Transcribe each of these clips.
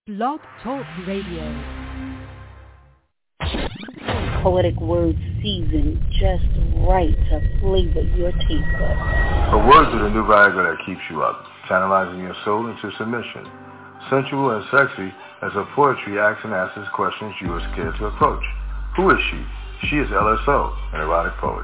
Blog Talk Radio. Poetic words seasoned just right to flavor your taste buds. Her words are the new Viagra that keeps you up, channelizing your soul into submission. Sensual and sexy as her poetry asks and answers questions you are scared to approach. Who is she? She is LSO, an erotic poet.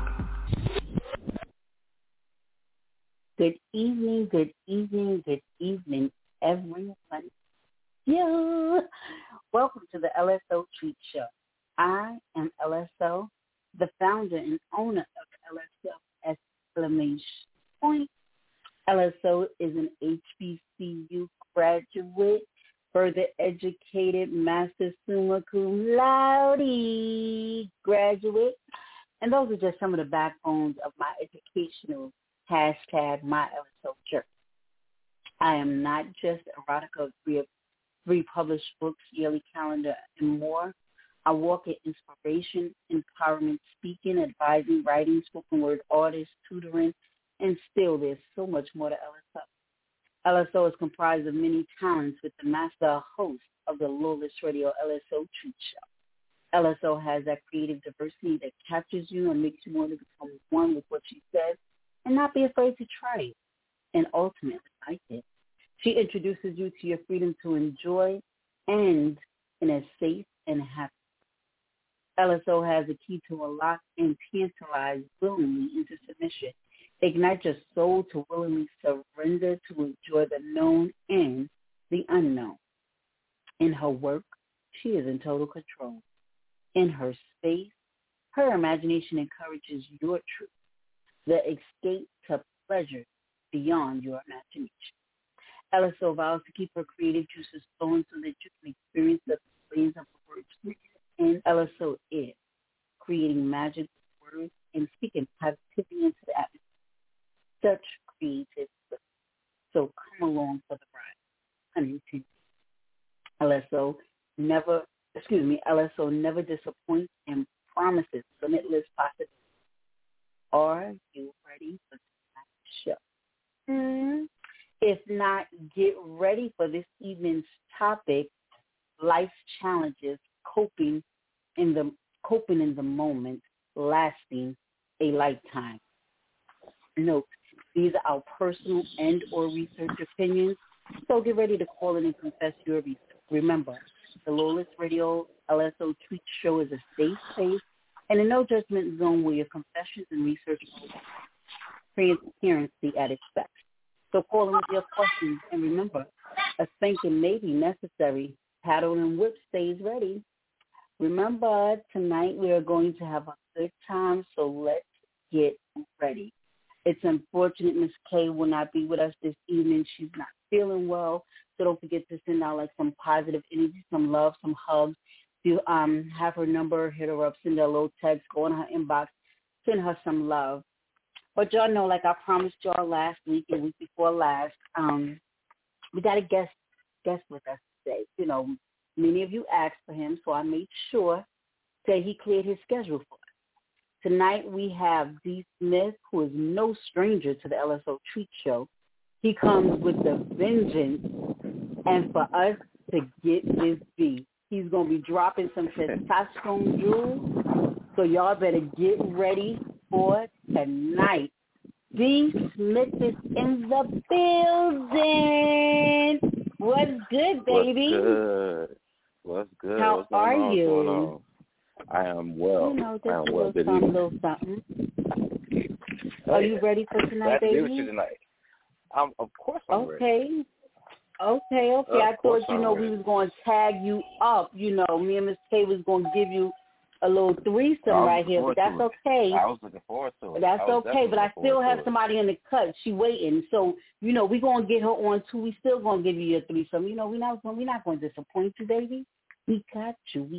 Good evening, good evening, good evening, everyone. Yeah. Welcome to the LSO Treat Show. I am LSO, the founder and owner of LSO Exclamation Point. LSO is an HBCU graduate, further educated, master summa cum laude graduate. And those are just some of the backbones of my educational hashtag, my LSO Church. I am not just erotica, three published books, yearly calendar, and more. I walk in inspiration, empowerment, speaking, advising, writing, spoken word artists, tutoring, and still there's so much more to LSO. LSO is comprised of many talents with the master host of the Lawless Radio LSO Treat Show. LSO has that creative diversity that captures you and makes you want to become one with what she says and not be afraid to try it and ultimately like it. She introduces you to your freedom to enjoy and in a safe and happy. LSO has a key to unlock and tantalize willingly into submission. Ignite your soul to willingly surrender to enjoy the known and the unknown. In her work, she is in total control. In her space, her imagination encourages your truth, the escape to pleasure beyond your imagination. LSO vows to keep her creative juices flowing so that you can experience the displays of the words. And LSO is creating magic with words and speaking positivity into the atmosphere. Such creative. So come along for the ride. LSO never disappoints and promises limitless possibilities. Are you ready for tonight's show? If not, get ready for this evening's topic, life's challenges, coping in the moment, lasting a lifetime. Note, these are our personal and or research opinions, so get ready to call in and confess your research. Remember, the Lawless Radio LSO Tweet Show is a safe space and a no-judgment zone where your confessions and research transparency at its best. So call in with your questions, and remember, a spanking may be necessary. Paddle and whip stays ready. Remember, tonight we are going to have a good time, so let's get ready. It's unfortunate Miss K will not be with us this evening. She's not feeling well, so don't forget to send out like some positive energy, some love, some hugs. If you have her number, hit her up, send her a little text, go in her inbox, send her some love. But y'all know, like I promised y'all last week and week before last, we got a guest with us today. You know, many of you asked for him, so I made sure that he cleared his schedule for us. Tonight we have D. Smith, who is no stranger to the LSO Treat Show. He comes with the vengeance, and for us to get this beat, he's going to be dropping some testosterone jewels, so y'all better get ready for tonight. D. Smith is in the building. What's good, baby? What's good? How What's going are on? you? What's going on? I am well. You know, just I am a well. little something. Are you ready for tonight, baby? baby? Glad to be with you tonight. Of course I'm ready. Okay. I thought, we was going to tag you up. You know, me and Miss K was going to give you a little threesome right here, but that's okay. I was looking forward to it. That's okay, but I still have somebody in the cut. She waiting. So, we're going to get her on, too. We still going to give you your threesome. We're not going to disappoint you, baby. We got you.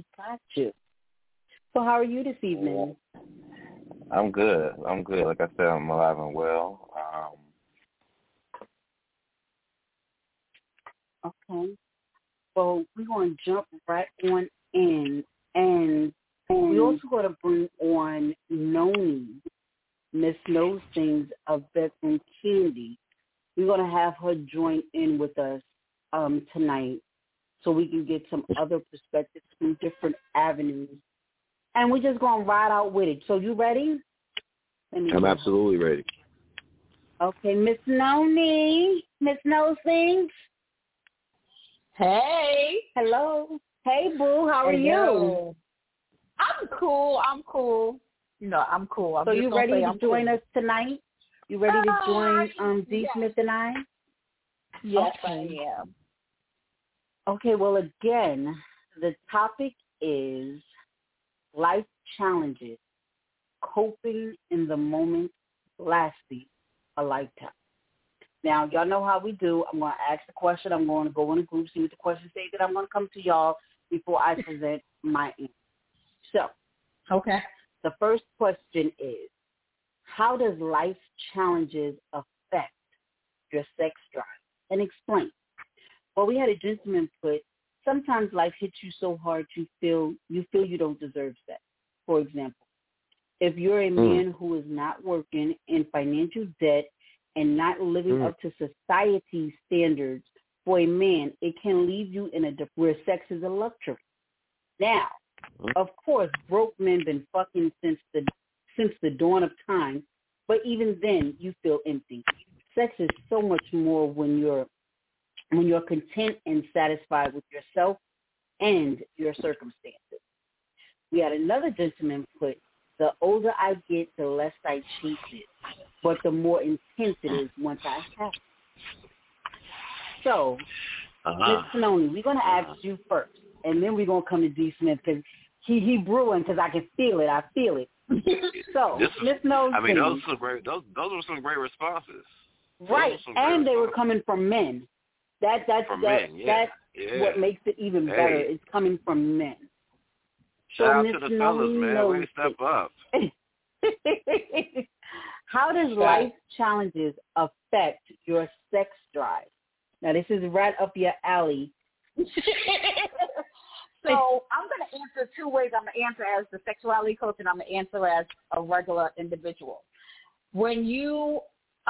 So how are you this evening? I'm good. Like I said, I'm alive and well. Okay. So we're going to jump right on in. And we also going to bring on Noni, Miss Knows Things of Beth and Candy. We're going to have her join in with us tonight. so we can get some other perspectives from different avenues. And we're just going to ride out with it. So you ready? I'm absolutely ready. Okay, Miss Noni. Miss Knows Things. Hey. Hello. Hey, boo. How are you? I'm cool. I'm cool. I'm cool. So you ready to join us tonight? You ready to join D. Yes. Smith and I? Yes, Okay. I am. Okay, well, again, the topic is life challenges, coping in the moment, lasting a lifetime. Now, y'all know how we do. I'm going to ask the question. I'm going to go in a group, see what the question says, then I'm going to come to y'all before I present my answer. So, Okay. the first question is, how does life challenges affect your sex drive? And explain. Well, we had a gentleman put, sometimes life hits you so hard you feel you don't deserve sex. For example, if you're a man who is not working, in financial debt, and not living up to society's standards, for a man, it can leave you in where sex is a luxury. Now, of course, broke men been fucking since the dawn of time, but even then, you feel empty. Sex is so much more when you're content and satisfied with yourself and your circumstances. We had another gentleman put, the older I get, the less I chase it, but the more intense it is once I have it. So, Ms. Finoni, we're going to ask you first, and then we're going to come to D. Smith, because he brewing, because I can feel it. I feel it. So, Ms. Nosey. I mean, those were some great responses. Right, and they were coming from men. That's what makes it even better. It's coming from men. Shout out to the fellas, man. Way to step up. How does life challenges affect your sex drive? Now, this is right up your alley. So I'm going to answer two ways. I'm going to answer as the sexuality coach, and I'm going to answer as a regular individual. When you,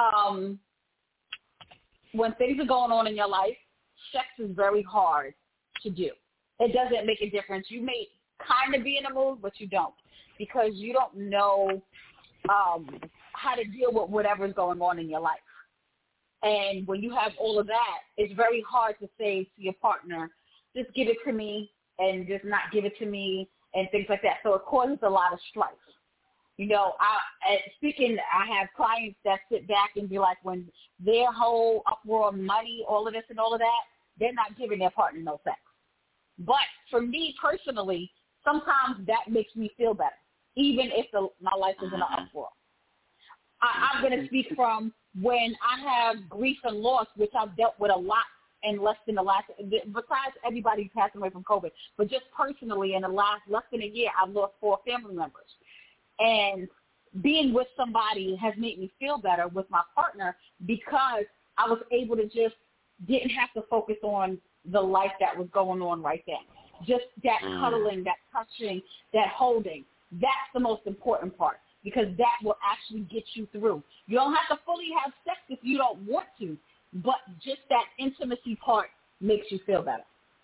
when things are going on in your life, sex is very hard to do. It doesn't make a difference. You may kind of be in a mood, but you don't, because you don't know how to deal with whatever's going on in your life. And when you have all of that, it's very hard to say to your partner, just give it to me and just not give it to me and things like that. So it causes a lot of strife. You know, I have clients that sit back and be like, when their whole uproar of money, all of this and all of that, they're not giving their partner no sex. But for me personally, sometimes that makes me feel better, even if my life is in an uproar. I'm going to speak from when I have grief and loss, which I've dealt with a lot in less than the last, besides everybody passing away from COVID, but just personally in the last less than a year, I've lost 4 family members. And being with somebody has made me feel better with my partner, because I was able to just didn't have to focus on the life that was going on right then. Just that cuddling, that touching, that holding, that's the most important part, because that will actually get you through. You don't have to fully have sex if you don't want to, but just that intimacy part makes you feel better.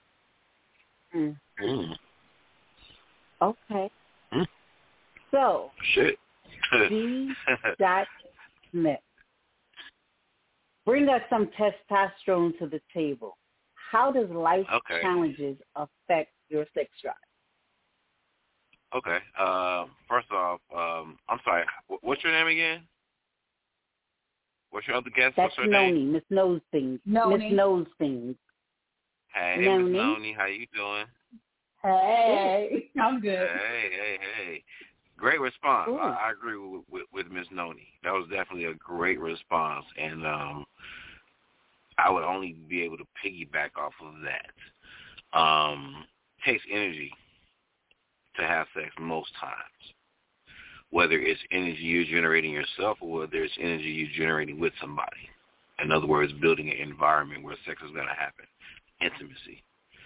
Okay. So, D. Smith, bring us some testosterone to the table. How does life challenges affect your sex drive? Okay. First off, I'm sorry. What's your name again? What's your other guest? That's What's her name? Miss Knows Things. Noni. Miss Knows Things. Hey, Noni. Miss Noni, how you doing? Hey, I'm good. Hey. Great response. I agree with Miss Noni. That was definitely a great response, and I would only be able to piggyback off of that. Takes energy to have sex most times, whether it's energy you're generating yourself or whether it's energy you're generating with somebody. In other words, building an environment where sex is going to happen. Intimacy.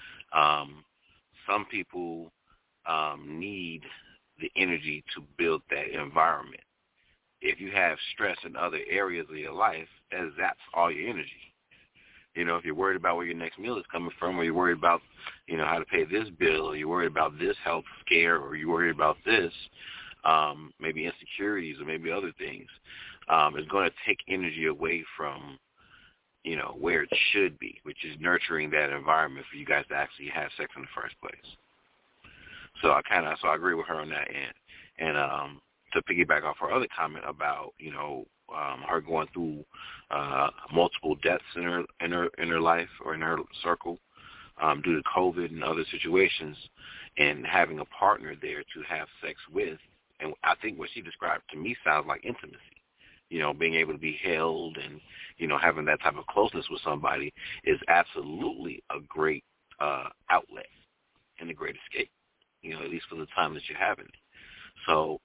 Some people need the energy to build that environment. If you have stress in other areas of your life, that's all your energy. You know, if you're worried about where your next meal is coming from, or you're worried about, you know, how to pay this bill, or you're worried about this health scare, or you're worried about this, maybe insecurities or maybe other things, it's going to take energy away from, you know, where it should be, which is nurturing that environment for you guys to actually have sex in the first place. So I agree with her on that end. And to piggyback off her other comment about, you know, her going through multiple deaths in her life or in her circle due to COVID and other situations, and having a partner there to have sex with, and I think what she described to me sounds like intimacy. You know, being able to be held and, you know, having that type of closeness with somebody is absolutely a great outlet and a great escape, you know, at least for the time that you're having it. So,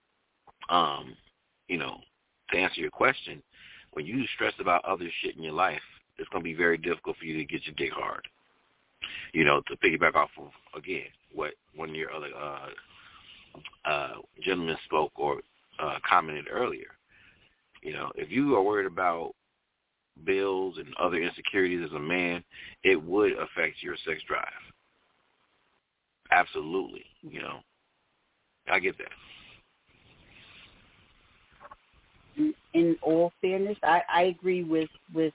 you know, to answer your question, when you're stressed about other shit in your life, it's going to be very difficult for you to get your dick hard. You know, to piggyback off of, again, what one of your other gentlemen spoke or commented earlier. You know, if you are worried about bills and other insecurities as a man, it would affect your sex drive. Absolutely, you know. I get that. In all fairness, I agree with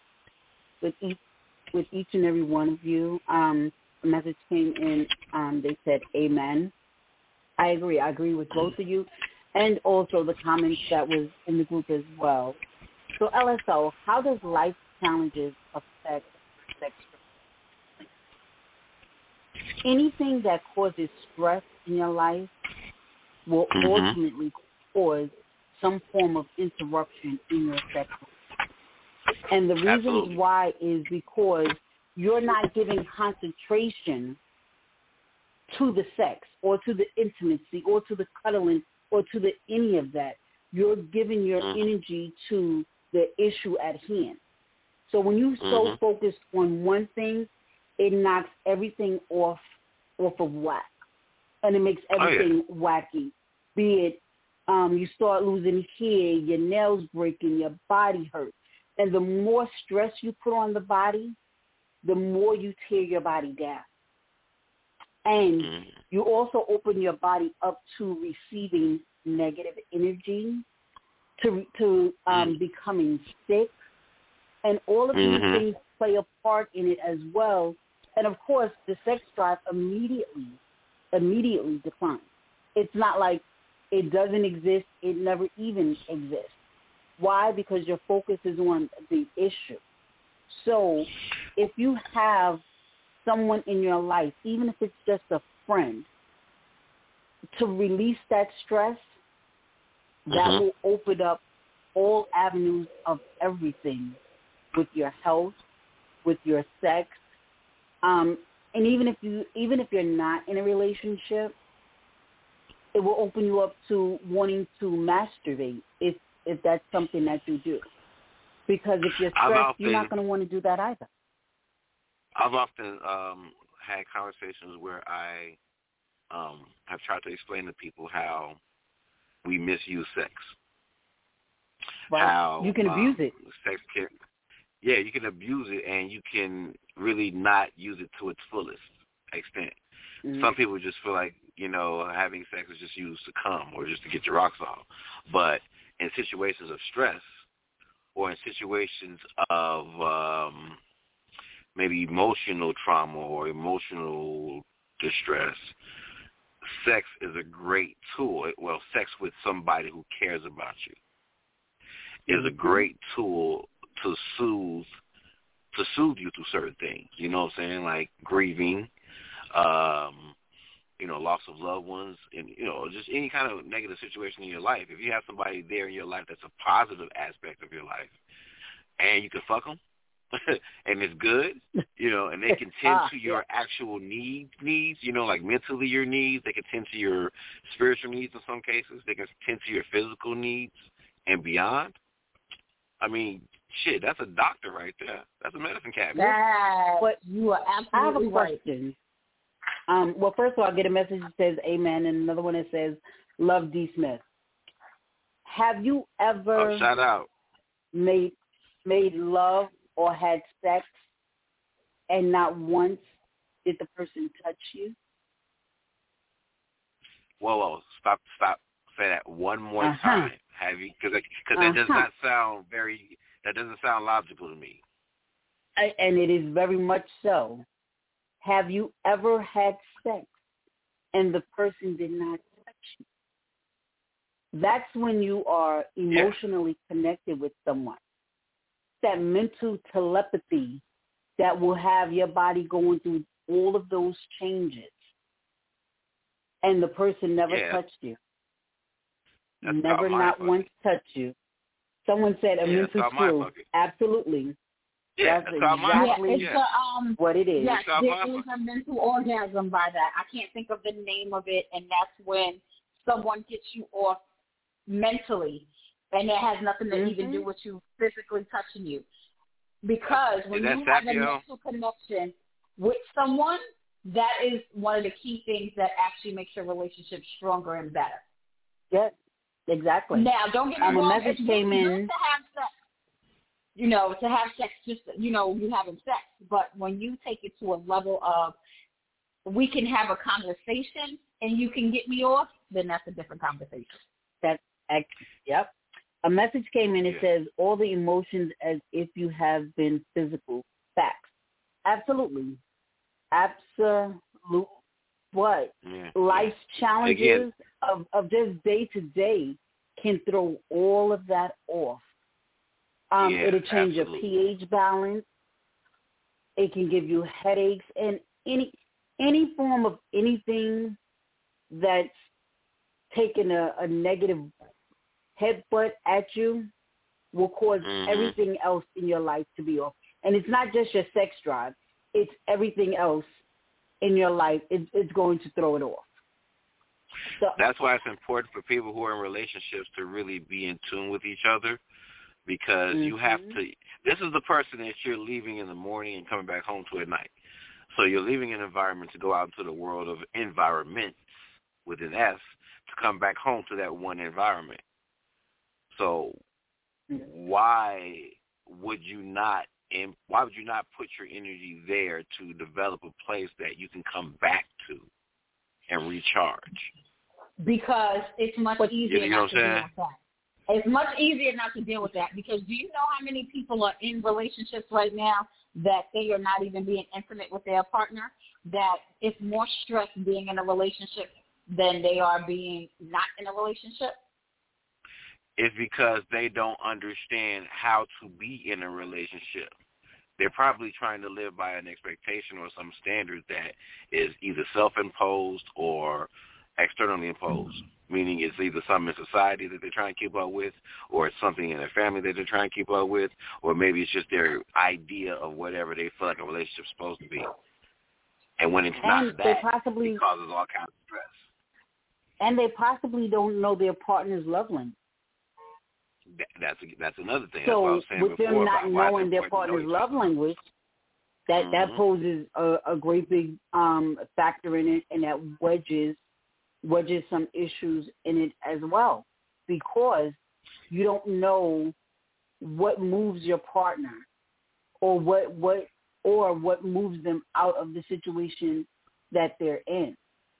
each and every one of you. The message came in. They said amen. I agree. I agree with both of you, and also the comments that was in the group as well. So, LSO, how does life challenges affect sex drive? Anything that causes stress in your life will ultimately cause some form of interruption in your sex life. And the reason why is because you're not giving concentration to the sex or to the intimacy or to the cuddling or to the any of that. You're giving your energy to the issue at hand. So when you're so focused on one thing, it knocks everything off of whack. And it makes everything wacky. Be it you start losing hair, your nails breaking, your body hurts. And the more stress you put on the body, the more you tear your body down. And you also open your body up to receiving negative energy, to becoming sick. And all of these things play a part in it as well. And, of course, the sex drive immediately declines. It's not like it doesn't exist. It never even exists. Why? Because your focus is on the issue. So if you have someone in your life, even if it's just a friend, to release that stress, that will open up all avenues of everything with your health, with your sex, and even if you're not in a relationship, it will open you up to wanting to masturbate if that's something that you do. Because if you're stressed, you're not going to want to do that either. I've often had conversations where I have tried to explain to people how we misuse sex. Right. How you can abuse it. Sex can, you can abuse it, and you can really not use it to its fullest extent. Some people just feel like, you know, having sex is just used to come or just to get your rocks off. But in situations of stress or in situations of maybe emotional trauma or emotional distress, sex is a great tool. Well, sex with somebody who cares about you is a great tool to soothe you through certain things. You know what I'm saying? Like grieving, you know, loss of loved ones, and, you know, just any kind of negative situation in your life. If you have somebody there in your life that's a positive aspect of your life, and you can fuck them, and it's good, you know, and they can tend to your actual needs, you know, like mentally your needs. They can tend to your spiritual needs in some cases. They can tend to your physical needs and beyond. I mean, shit, that's a doctor right there. That's a medicine cabinet. But you are absolutely right. Question. Well, first of all, I get a message that says amen, and another one that says love D. Smith. Have you ever shout out. made love or had sex and not once did the person touch you? Whoa, stop. Say that one more time. Have you? Because that does not sound that doesn't sound logical to me. And it is very much so. Have you ever had sex and the person did not touch you? That's when you are emotionally connected with someone. That mental telepathy that will have your body going through all of those changes. And the person never touched you. That's never, not once touched you. Someone said a mental screw. Absolutely. Yeah, that's exactly what it is. Yes, there is a mental orgasm by that. I can't think of the name of it, and that's when someone gets you off mentally, and it has nothing to even do with you physically touching you. Because when you have a mental connection with someone, that is one of the key things that actually makes your relationship stronger and better. Yes, exactly. Now, don't get me wrong. A message came in. To have sex, to have sex, just, you having sex. But when you take it to a level of we can have a conversation and you can get me off, then that's a different conversation. Yep. A message came in. It says, all the emotions as if you have been physical. Facts. Absolutely. What? Yeah. Life's challenges of just day to day can throw all of that off. It'll change your pH balance. It can give you headaches, and any form of anything that's taking a negative headbutt at you will cause everything else in your life to be off. And it's not just your sex drive. It's everything else in your life. It's going to throw it off. So, that's why it's important for people who are in relationships to really be in tune with each other, because you have to. This is the person that you're leaving in the morning and coming back home to at night. So you're leaving an environment to go out into the world of environments with an S to come back home to that one environment. So why would you not put your energy there to develop a place that you can come back to and recharge? Because it's much easier not to deal with that. It's much easier not to deal with that, because do you know how many people are in relationships right now that they are not even being intimate with their partner? That it's more stress being in a relationship than they are being not in a relationship? It's because they don't understand how to be in a relationship. They're probably trying to live by an expectation or some standard that is either self-imposed or externally imposed, meaning it's either something in society that they're trying to keep up with, or it's something in their family that they're trying to keep up with, or maybe it's just their idea of whatever they feel like a relationship's supposed to be. And when it's not that, it causes all kinds of stress. And they possibly don't know their partner's love language. That's another thing. So that's what I was saying with before them not about knowing their partner's love language, that poses a great big factor in it, and that wedges some issues in it as well, because you don't know what moves your partner or what moves them out of the situation that they're in.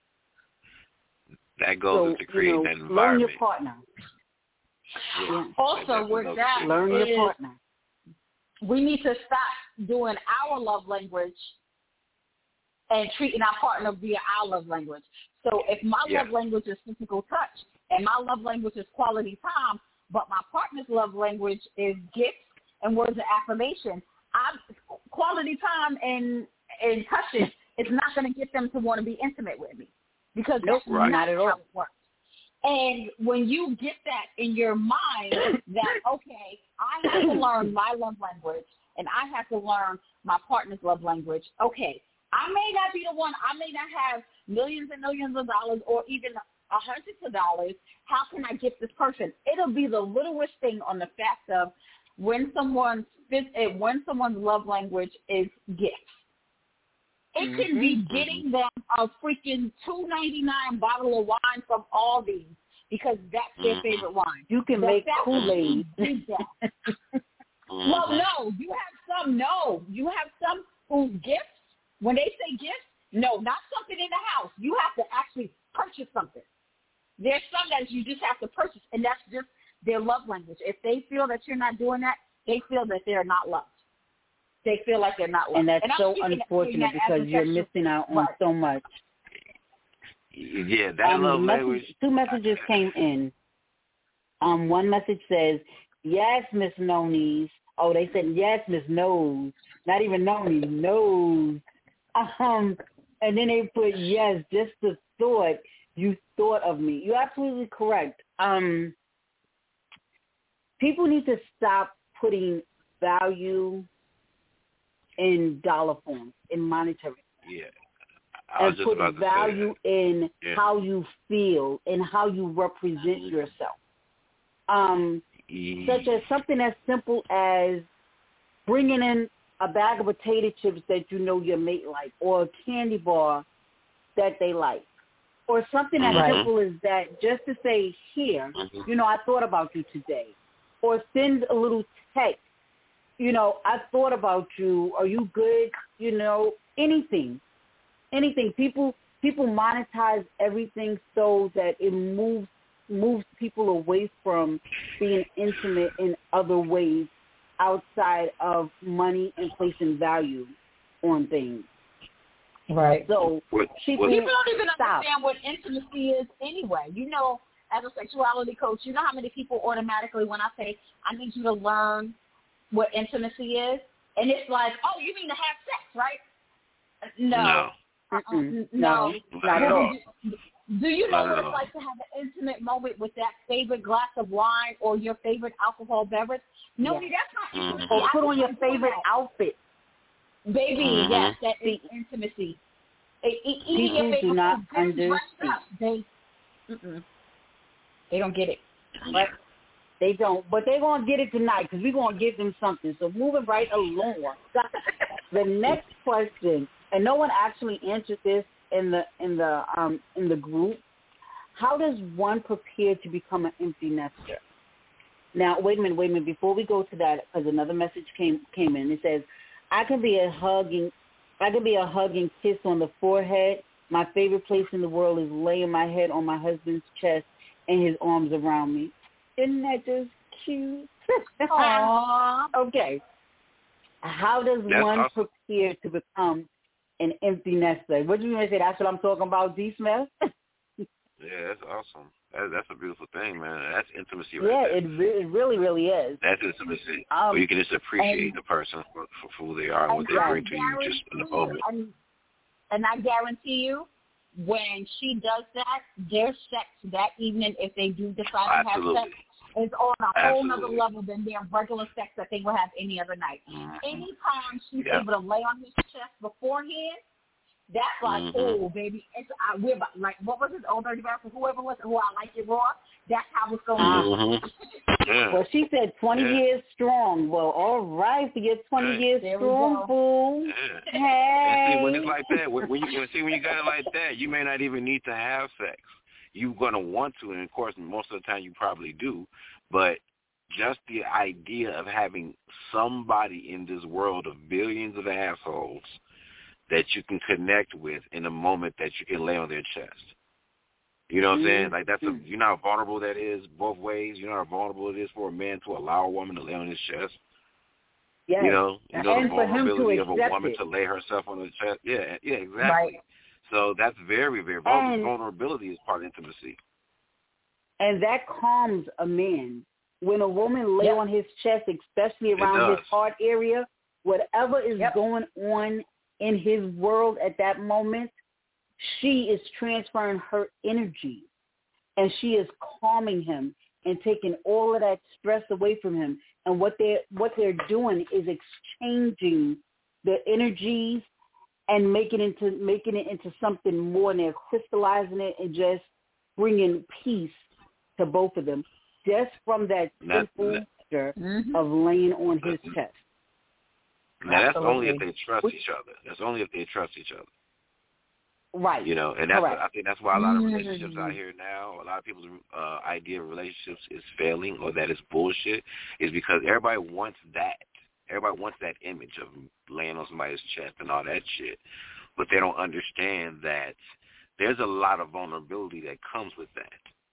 That goes to create that environment. Learn your partner. Yeah. Also, with that, learn your partner. We need to stop doing our love language and treating our partner via our love language. So if my love language is physical touch and my love language is quality time, but my partner's love language is gifts and words of affirmation, quality time and touching is not going to get them to want to be intimate with me, because that's not how it works. And when you get that in your mind that, okay, I have to learn my love language and I have to learn my partner's love language, okay, I may not be the one, I may not have millions and millions of dollars or even hundreds of dollars. How can I gift this person? It'll be the littlest thing on the fact of when someone's love language is gifts. It can be getting them a freaking $2.99 bottle of wine from Aldi because that's their favorite wine. You can make Kool-Aid. Well, no, you have some whose gifts, when they say gifts, no, not something in the house. You have to actually purchase something. There's some that you just have to purchase, and that's just their love language. If they feel that you're not doing that, they feel that they're not loved. They feel like they're not loved. And that's so unfortunate because you're missing out on so much. Yeah, that love language. Two messages came in. One message says, yes, Miss Nonies. Oh, they said, yes, Miss Nose. Not even Noni, Nose. And then they put, yes, just the thought, you thought of me. You're absolutely correct. People need to stop putting value in dollar forms, in monetary. Yeah. And put value in how you feel and how you represent yourself. Such as something as simple as bringing in a bag of potato chips that you know your mate like, or a candy bar that they like, or something as simple as that, just to say, here, you know, I thought about you today, or send a little text, you know, I thought about you, are you good, you know, anything. People monetize everything so that it moves people away from being intimate in other ways outside of money and placing value on things. Right. So people don't even understand what intimacy is anyway. You know, as a sexuality coach, you know how many people automatically, when I say, I need you to learn what intimacy is, and it's like, oh, you mean to have sex, right? No. No, not at all. Do you know what it's like to have an intimate moment with that favorite glass of wine or your favorite alcohol beverage? No, that's not intimacy. Or put on your favorite outfit. Baby, yes, that is intimacy. People do not understand. They don't get it. But they don't. But they're going to get it tonight because we're going to give them something. So moving right along. The next question, and no one actually answered this in the group. How does one prepare to become an empty nester? Now, wait a minute. Before we go to that, because another message came in. It says, I can be a hugging kiss on the forehead. My favorite place in the world is laying my head on my husband's chest and his arms around me. Isn't that just cute? Aww. Okay. How does one prepare to become an empty nester? What do you mean to say? That's what I'm talking about, D. Smith? Yeah, that's awesome. That's a beautiful thing, man. That's intimacy right there. Yeah, it really is. That's intimacy. Where you can just appreciate the person for who they are and what they bring to you just in the moment. And I guarantee you, when she does that, their sex that evening, if they do decide to have sex, is on a whole other level than their regular sex that they will have any other night. Anytime she's able to lay on his chest beforehand, that's like, oh, baby, we're about, like, what was it, Old Dirty Bastard, whoever was, I like it raw, that's how it's going to be. Well, she said 20 years strong. Well, all right, to get 20 years strong, fool. Yeah. Hey. And see, when it's like that, when you got it like that, you may not even need to have sex. You're going to want to, and, of course, most of the time you probably do, but just the idea of having somebody in this world of billions of assholes that you can connect with in a moment that you can lay on their chest. You know what I'm saying? Like, you know how vulnerable that is both ways? You know how vulnerable it is for a man to allow a woman to lay on his chest? Yes. You know and the vulnerability of a woman it. to lay herself on the chest? Yeah, exactly. Right. So that's very, very vulnerable. Vulnerability is part of intimacy. And that calms a man. When a woman lay on his chest, especially around his heart area, whatever is going on in his world at that moment, she is transferring her energy, and she is calming him and taking all of that stress away from him. And what they're doing is exchanging the energies and making it into something more, and they're crystallizing it and just bringing peace to both of them just from that simple gesture of laying on his chest. Now, that's only if they trust each other. That's only if they trust each other. Right. You know, and I think that's why a lot of relationships out here now, a lot of people's idea of relationships is failing or that it's bullshit, is because everybody wants that. Everybody wants that image of laying on somebody's chest and all that shit. But they don't understand that there's a lot of vulnerability that comes with that.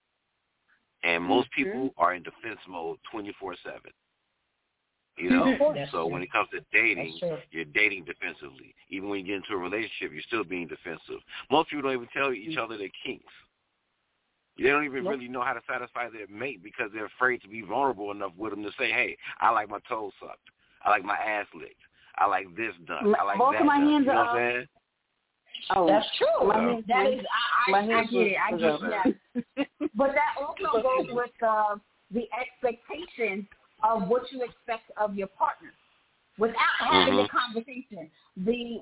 And most people are in defense mode 24/7. You know, so when it comes to dating, you're dating defensively. Even when you get into a relationship, you're still being defensive. Most people don't even tell each other their kinks. They don't even really know how to satisfy their mate because they're afraid to be vulnerable enough with them to say, hey, I like my toes sucked. I like my ass licked. I like this done. I like that done. You know what I'm saying? Oh, that's true. That is, I get it. I get that. But that also goes with the expectation of what you expect of your partner, without having the conversation. The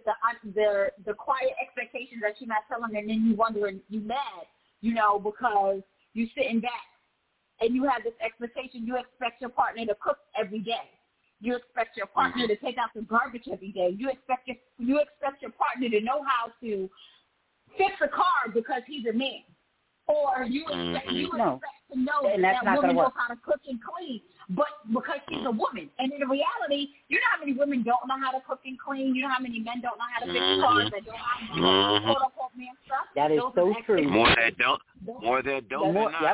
quiet expectations that you're not telling, and then you wondering, you mad, you know, because you sitting back and you have this expectation. You expect your partner to cook every day. You expect your partner to take out the garbage every day. You expect your partner to know how to fix a car because he's a man. Or you expect to know that woman knows how to cook and clean, but because she's a woman. And in reality, you know how many women don't know how to cook and clean? You know how many men don't know how to fix cars that don't know how to do quote-unquote man stuff? That is so true. More that don't than not. Yep.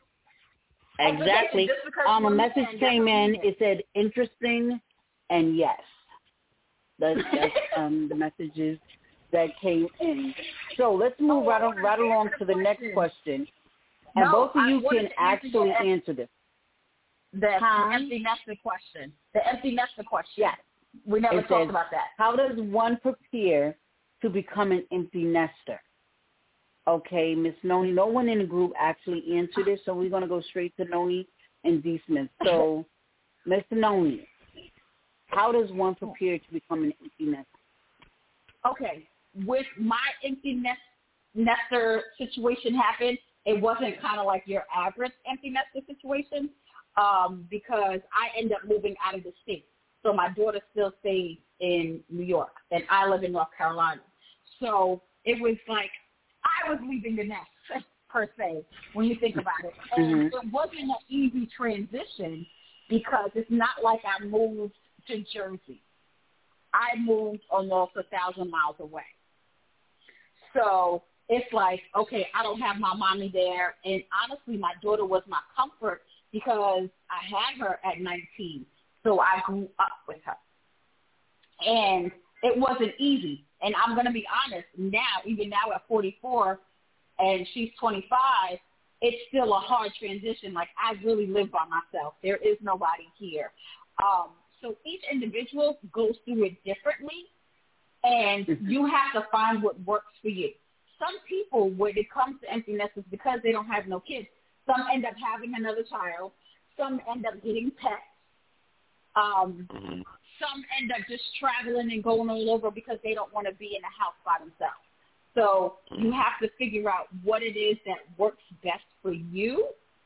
Exactly. A message came in. It said interesting and yes. That's the messages that came in. So let's move right along to the next question. And both of you can actually answer this. The empty nester question. The empty nester question. Yes. We never talked about that. How does one prepare to become an empty nester? Okay, Miss Noni. No one in the group actually answered this, so we're going to go straight to Noni and D. Smith. So, Mr. Noni, how does one prepare to become an empty nester? Okay. With my empty nester situation happen, it wasn't kind of like your average empty nester situation because I ended up moving out of the state. So my daughter still stays in New York, and I live in North Carolina. So it was like I was leaving the nest, per se, when you think about it. And it wasn't an easy transition because it's not like I moved to Jersey. I moved almost 1,000 miles away. So it's like, okay, I don't have my mommy there. And honestly, my daughter was my comfort because I had her at 19. So I grew up with her. And it wasn't easy. And I'm going to be honest, even now at 44 and she's 25, it's still a hard transition. Like, I really live by myself. There is nobody here. So each individual goes through it differently. And you have to find what works for you. Some people, when it comes to empty nesters, because they don't have no kids, some end up having another child. Some end up getting pets. Some end up just traveling and going all over because they don't want to be in the house by themselves. So you have to figure out what it is that works best for you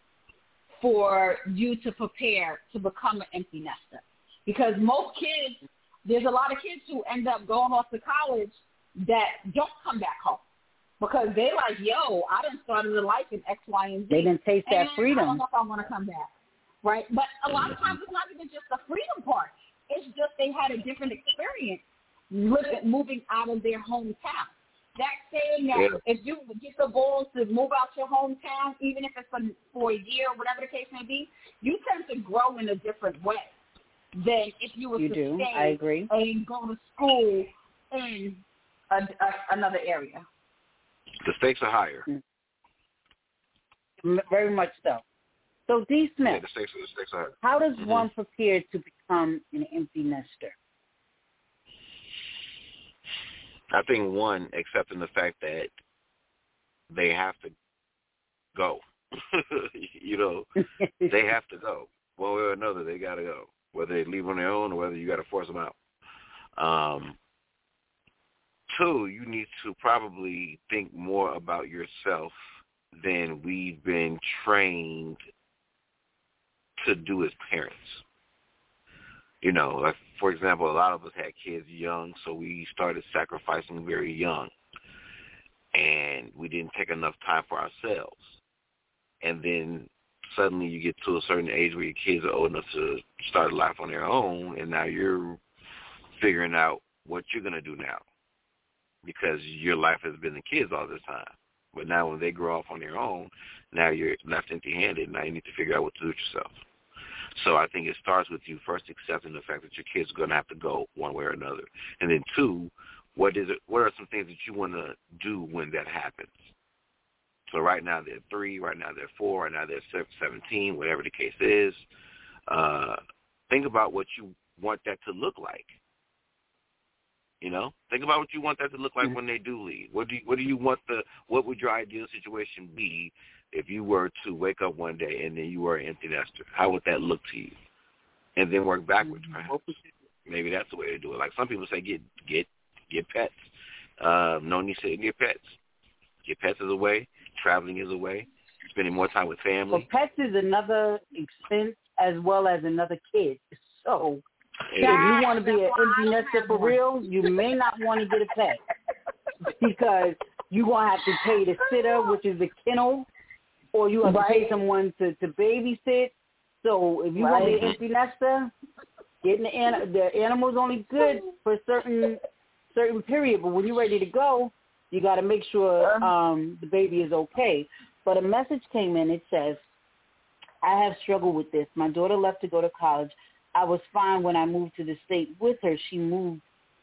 to prepare to become an empty nester. Because most kids, there's a lot of kids who end up going off to college that don't come back home because they like, yo, I done started a life in X, Y, and Z. They didn't taste that freedom. I don't know if I want to come back, right? But a lot of times it's not even just the freedom part. It's just they had a different experience moving out of their hometown. That saying that if you get the balls to move out your hometown, even if it's for a year or whatever the case may be, you tend to grow in a different way than if you were to stay I agree. and go to school in another area. The stakes are higher. Very much so. So, D. Smith, the stakes are higher. How does one prepare to become an empty nester? I think one, accepting the fact that they have to go. You know, they have to go. One way or another, they got to go. Whether they leave on their own or whether you got to force them out. Two, you need to probably think more about yourself than we've been trained to do as parents. You know, like, for example, a lot of us had kids young, so we started sacrificing very young. And we didn't take enough time for ourselves. And then suddenly you get to a certain age where your kids are old enough to start a life on their own, and now you're figuring out what you're going to do now because your life has been the kids all this time. But now when they grow off on their own, now you're left empty-handed. Now you need to figure out what to do with yourself. So I think it starts with you first accepting the fact that your kids are going to have to go one way or another. And then two, what are some things that you want to do when that happens? So right now they're 3, right now they're 4, right now they're 17, whatever the case is. Think about what you want that to look like. You know, think about what you want that to look like when they do leave. What would your ideal situation be if you were to wake up one day and then you were an empty nester? How would that look to you? And then work backwards. Maybe that's the way to do it. Like some people say, get pets. Noni said, get pets. Get pets is a way. Traveling is a way. Spending more time with family. Well, pets is another expense as well as another kid. So if you want to be an empty nester for real, you may not want to get a pet because you're going to have to pay the sitter, which is the kennel, or you have to pay someone to babysit. So if you want to be an empty nester, getting the animal's only good for a certain period, but when you're ready to go, you got to make sure the baby is okay. But a message came in. It says, I have struggled with this. My daughter left to go to college. I was fine when I moved to the state with her. She moved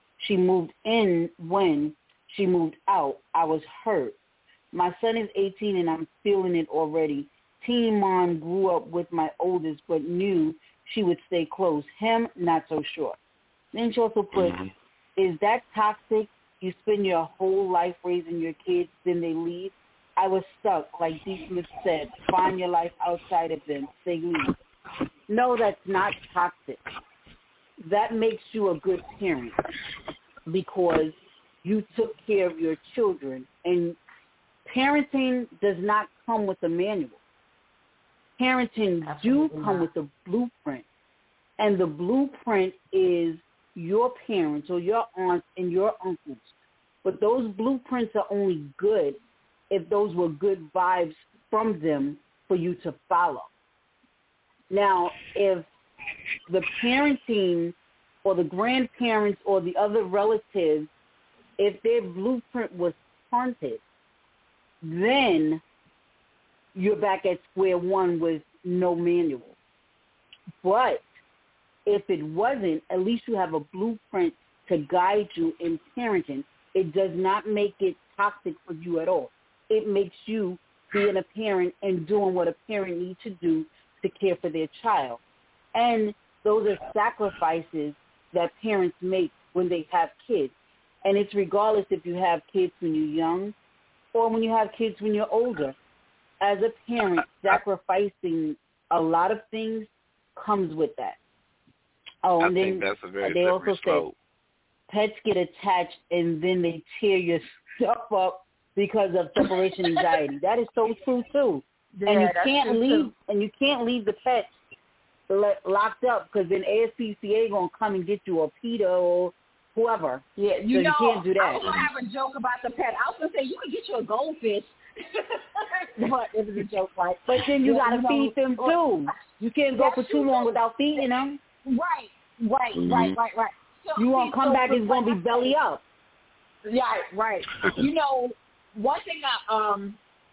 in when she moved out. I was hurt. My son is 18 and I'm feeling it already. Teen mom grew up with my oldest but knew she would stay close. Him, not so sure. Then she also put, is that toxic? You spend your whole life raising your kids, then they leave. I was stuck, like D. Smith said. Find your life outside of them. They leave. No, that's not toxic. That makes you a good parent because you took care of your children. And parenting does not come with a manual. Parenting do come with a blueprint. And the blueprint is your parents or your aunts and your uncles. But those blueprints are only good if those were good vibes from them for you to follow. Now, if the parenting or the grandparents or the other relatives, if their blueprint was haunted, then you're back at square one with no manual. But if it wasn't, at least you have a blueprint to guide you in parenting. It does not make it toxic for you at all. It makes you being a parent and doing what a parent needs to do to care for their child. And those are sacrifices that parents make when they have kids. And it's regardless if you have kids when you're young or when you have kids when you're older. As a parent, sacrificing a lot of things comes with that. Oh, and then they also say pets get attached and then they tear your stuff up because of separation anxiety. That is so true too. Yeah, and you can't leave the pets locked up because then ASPCA gonna come and get you or PETA or whoever. Yeah, you can't do that. I was gonna have a joke about the pet. I was gonna say you can get you a goldfish. But it was a joke, right? But then you gotta feed them too. You can't go for too long without feeding them. Right. So, you won't come back, it's going to be belly up. Yeah, right. You know, one thing that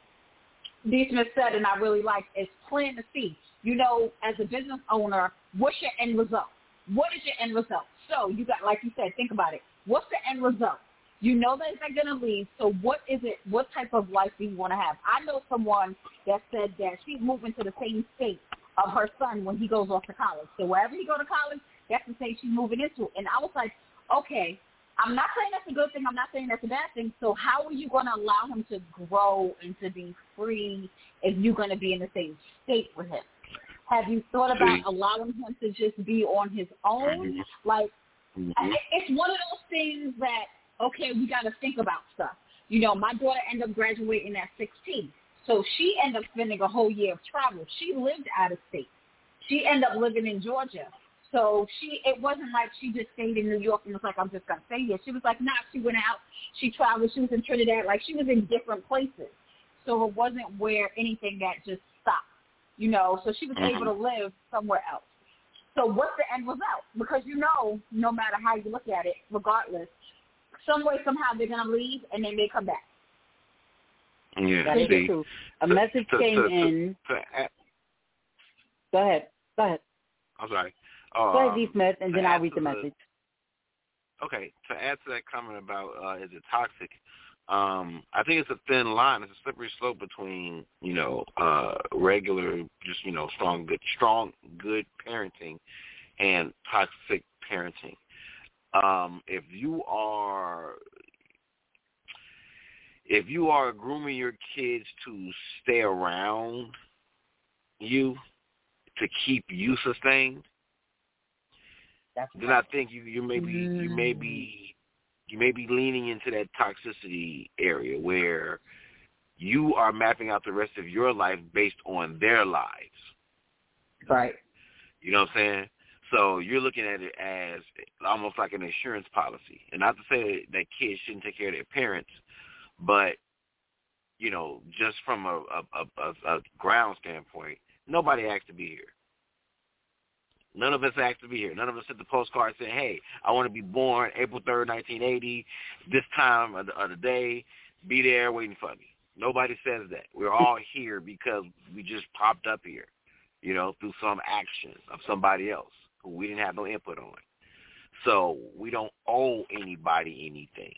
D. Smith said and I really like is plan to see. You know, as a business owner, what's your end result? What is your end result? So you got, like you said, think about it. What's the end result? You know that they're going to leave, so what is it? What type of life do you want to have? I know someone that said that she's moving to the same state of her son when he goes off to college. So wherever he go to college, that's the state she's moving into. And I was like, okay, I'm not saying that's a good thing. I'm not saying that's a bad thing. So how are you going to allow him to grow and to be free if you're going to be in the same state with him? Have you thought about allowing him to just be on his own? Like, it's one of those things that, okay, we got to think about stuff. You know, my daughter ended up graduating at 16. So she ended up spending a whole year of travel. She lived out of state. She ended up living in Georgia. So it wasn't like she just stayed in New York and was like, I'm just going to stay here. She was like, nah, she went out. She traveled. She was in Trinidad. Like, she was in different places. So it wasn't where anything that just stopped. so she was able to live somewhere else. So what the end result? Because no matter how you look at it, regardless, some way, somehow they're going to leave and they may come back. Yeah, that is true. A message came in. Go ahead. I'm sorry. Go ahead, D. Smith, and then I'll read the message. Okay, to add to that comment about is it toxic, I think it's a thin line. It's a slippery slope between, regular, just, strong, good parenting and toxic parenting. If you are grooming your kids to stay around you, to keep you sustained, then I think you may be leaning into that toxicity area where you are mapping out the rest of your life based on their lives. Right. You know what I'm saying? So you're looking at it as almost like an insurance policy. And not to say that kids shouldn't take care of their parents, but, just from a ground standpoint, nobody asked to be here. None of us asked to be here. None of us sent the postcard saying, hey, I want to be born April 3rd, 1980, this time of the day, be there waiting for me. Nobody says that. We're all here because we just popped up here, through some action of somebody else who we didn't have no input on. So we don't owe anybody anything.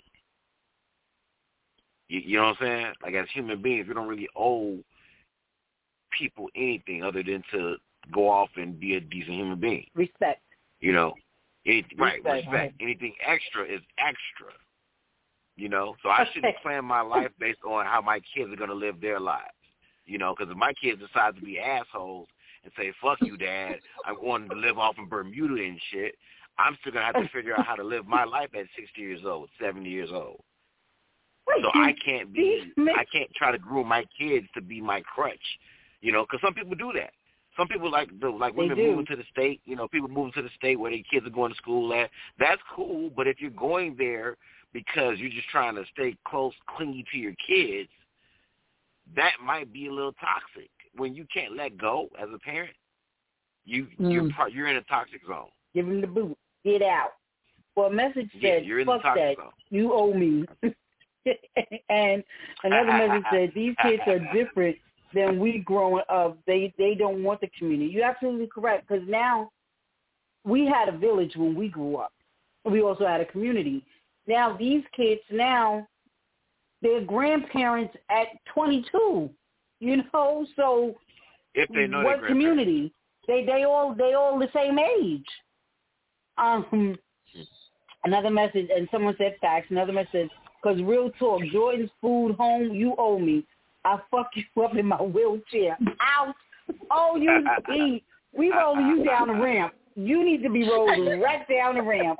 You know what I'm saying? Like, as human beings, we don't really owe people anything other than to go off and be a decent human being. Respect. Respect. Anything extra is extra. So I shouldn't plan my life based on how my kids are going to live their lives. Because if my kids decide to be assholes and say, fuck you, Dad, I'm going to live off in Bermuda and shit, I'm still going to have to figure out how to live my life at 60 years old, 70 years old. So I can't try to groom my kids to be my crutch, because some people do that. Some people like women moving to the state, people moving to the state where their kids are going to school at. That's cool, but if you're going there because you're just trying to stay close, clingy to your kids, that might be a little toxic. When you can't let go as a parent, you're in a toxic zone. Give him the boot. Get out. Well, a message said, you're in fuck the toxic that. zone. You owe me. And another message said, these kids are different than we growing up. They don't want the community. You're absolutely correct, because now we had a village when we grew up. We also had a community. Now these kids they're grandparents at 22, so if they know what community? They all the same age. Another message, and someone said facts. Another message, because real talk, Jordan's food home, you owe me. I fuck you up in my wheelchair. Ouch. Oh, you see, we roll you down the ramp. You need to be rolled right down the ramp.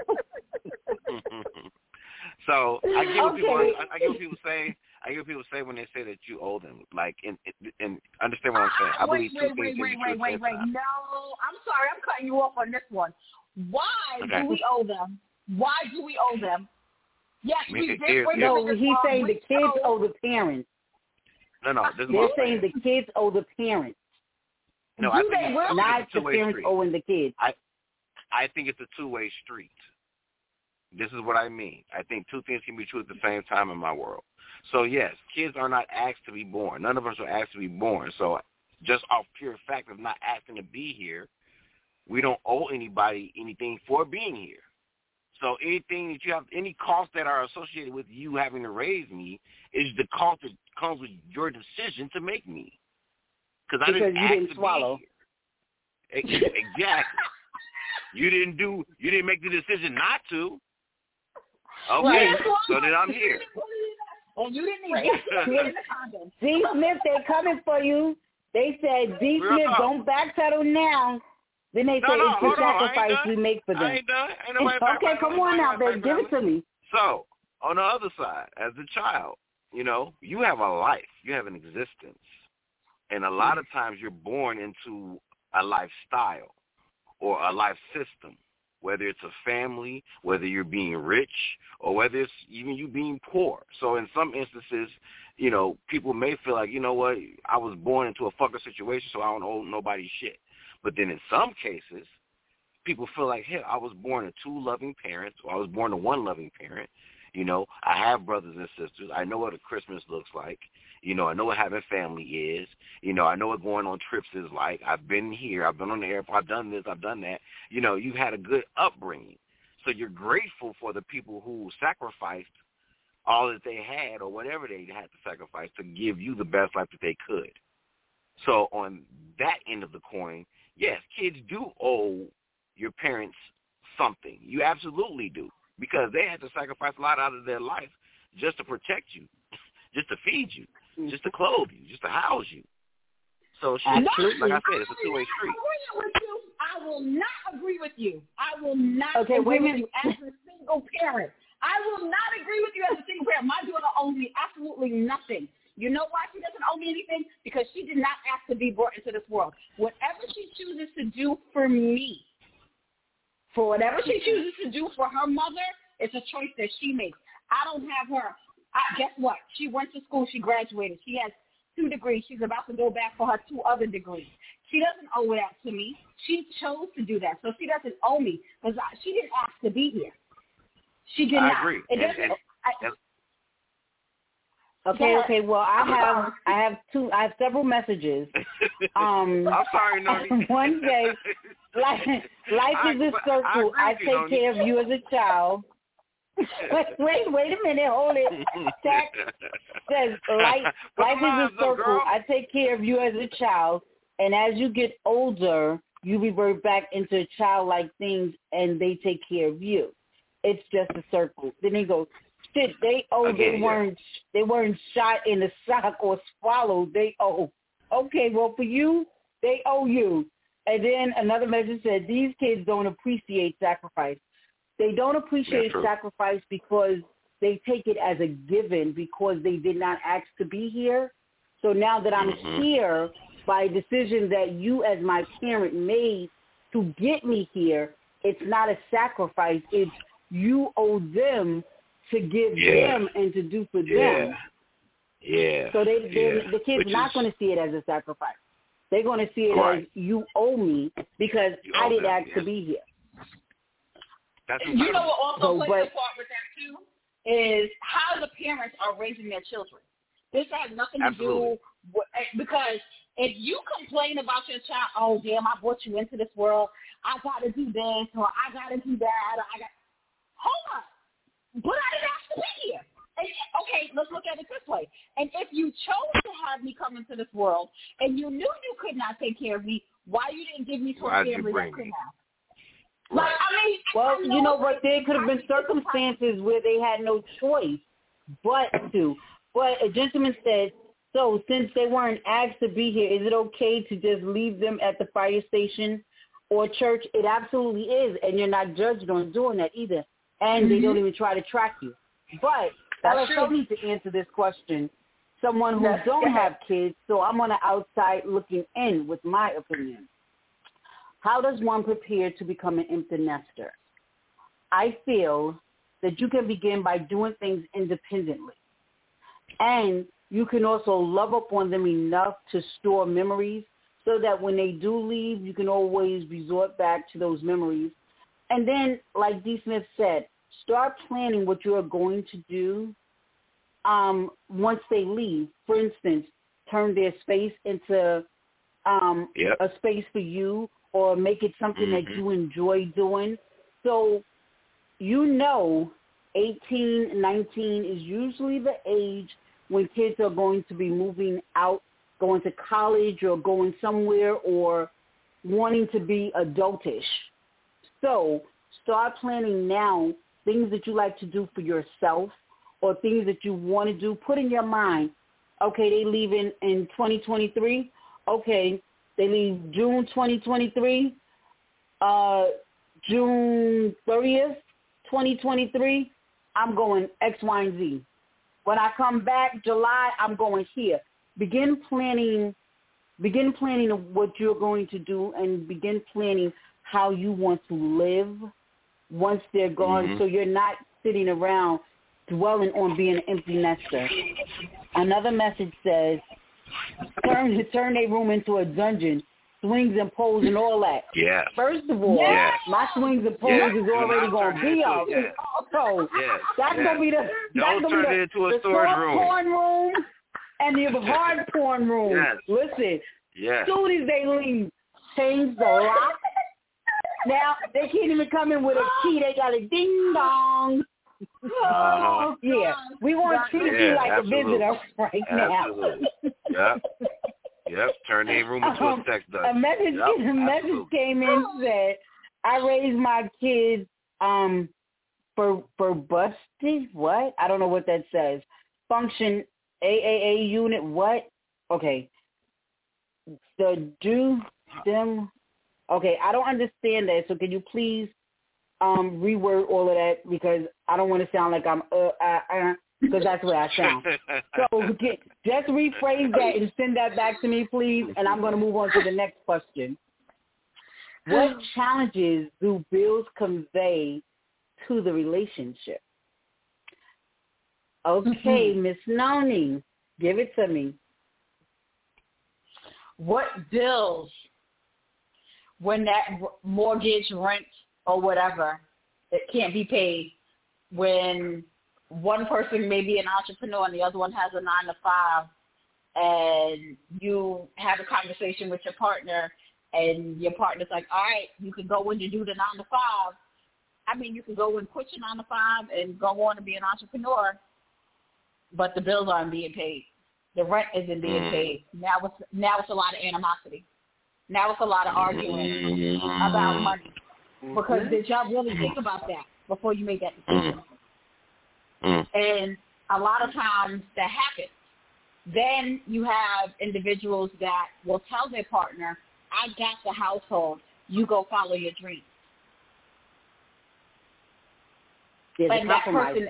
So I get what people say. I get what people say when they say that you owe them. Like, and understand what I'm saying. I believe two things can be true at the same time. No, I'm sorry, I'm cutting you off on this one. Why do we owe them? Why do we owe them? Yes, we did. No, he's saying the kids owe the parents. No, they're saying the kids owe the parents. No, I think it's not the parents street. owing the kids. I think it's a two-way street. This is what I mean. I think two things can be true at the same time in my world. So, yes, kids are not asked to be born. None of us are asked to be born. So just off pure fact of not asking to be here, we don't owe anybody anything for being here. So anything that you have, any costs that are associated with you having to raise me is the cost that comes with your decision to make me. Because I didn't ask to swallow. Be here. Exactly. You didn't make the decision not to. Okay, right. So then I'm here. And you didn't even D. Smith, they're coming for you. They said, D. Smith, don't backpedal now. Then they say it's the sacrifice we make for them. I ain't done. Okay, come on now, baby. Give it to me. So, on the other side, as a child, you have a life. You have an existence. And a lot of times you're born into a lifestyle or a life system. whether it's a family, whether you're being rich, or whether it's even you being poor. So in some instances, you know, people may feel like, you know what, I was born into a fucker situation, so I don't owe nobody shit. But then in some cases, people feel like, hey, I was born to two loving parents, or I was born to one loving parent. You know, I have brothers and sisters. I know what a Christmas looks like. You know, I know what having family is. You know, I know what going on trips is like. I've been here. I've been on the airport. I've done this. I've done that. You know, you've had a good upbringing. So you're grateful for the people who sacrificed all that they had or whatever they had to sacrifice to give you the best life that they could. So on that end of the coin, yes, kids do owe your parents something. You absolutely do, because they had to sacrifice a lot out of their life just to protect you, just to feed you, just to clothe you, just to house you. So, like I said, it's a two-way street. I will not agree with you. I will not agree with you as a single parent. I will not agree with you as a single parent. My daughter owes me absolutely nothing. You know why she doesn't owe me anything? Because she did not ask to be brought into this world. Whatever she chooses to do for me, for whatever she chooses to do for her mother, it's a choice that she makes. I don't have her. Guess what? She went to school. She graduated. She has 2 degrees. She's about to go back for her 2 other degrees. She doesn't owe that to me. She chose to do that. So she doesn't owe me because she didn't ask to be here. She did not. I agree. Okay. Well, I have several messages. I'm sorry, Noni. One day, life is a circle. I take care of you as a child. Wait a minute. Hold it. Text says life is a circle. I take care of you as a child, and as you get older, you revert back into childlike things, and they take care of you. It's just a circle. Then he goes, shit, they weren't shot in the sock or swallowed. They owe. Okay, well, for you, they owe you. And then another message said, these kids don't appreciate sacrifice. They don't appreciate sacrifice because they take it as a given because they did not ask to be here. So now that I'm here by a decision that you as my parent made to get me here, it's not a sacrifice. It's you owe them to give them and to do for them. Yeah. So the kids not going to see it as a sacrifice. They're going to see it as you owe me because I didn't ask to be here. That's you know what also plays a part with that too is how the parents are raising their children. This has nothing to do with, because if you complain about your child, oh damn, I brought you into this world, I got to do this or I got to do that, or hold up. But I didn't ask to be here. And, okay, let's look at it this way. And if you chose to have me come into this world and you knew you could not take care of me, why you didn't give me to a family that could have? Like, I mean, well, you know what? There could have been circumstances where they had no choice but to. But a gentleman said, so since they weren't asked to be here, is it okay to just leave them at the fire station or church? It absolutely is, and you're not judged on doing that either. And they don't even try to track you. But LSO needs to answer this question. Someone who don't have kids, so I'm on the outside looking in with my opinion. How does one prepare to become an empty nester? I feel that you can begin by doing things independently. And you can also love up on them enough to store memories so that when they do leave, you can always resort back to those memories. And then, like D. Smith said, start planning what you are going to do once they leave. For instance, turn their space into a space for you, or make it something that you enjoy doing. So, 18, 19 is usually the age when kids are going to be moving out, going to college or going somewhere or wanting to be adultish. So, start planning now things that you like to do for yourself or things that you want to do. Put in your mind, okay, they leave in 2023. Okay, they leave June 2023, June 30th, 2023, I'm going X, Y, and Z. When I come back, July, I'm going here. Begin planning what you're going to do and begin planning how you want to live once they're gone, so you're not sitting around dwelling on being an empty nester. Another message says, turn their room into a dungeon, swings and poles and all that. Yeah. First of all, my swings and poles is already going to be up. So that's going to be the soft porn room and the hard porn room. Yes. Listen, as soon as they leave, change the lock. Now, they can't even come in with a key. They got a ding-dong. Yeah, we want to treat you like a visitor right now. Yep. Turn the room into a sex dungeon. A message came in and said, I raised my kids for busted. What? I don't know what that says. Function AAA unit. What? Okay. Okay, I don't understand that. So can you please reword all of that, because I don't want to sound like I'm because that's what I sound. So just rephrase that and send that back to me, please, and I'm going to move on to the next question. What challenges do bills convey to the relationship? Okay, Miss Noni, give it to me. What bills? When that mortgage, rent, or whatever, it can't be paid, when one person may be an entrepreneur and the other one has a 9-to-5, and you have a conversation with your partner, and your partner's like, all right, you can go in and do the 9-to-5. I mean, you can go and quit your 9-to-5 and go on and be an entrepreneur, but the bills aren't being paid. The rent isn't being paid. Now it's a lot of animosity. Now it's a lot of arguing about money. Because did y'all really think about that before you made that decision? And a lot of times that happens. Then you have individuals that will tell their partner, I got the household, you go follow your dreams. And that person,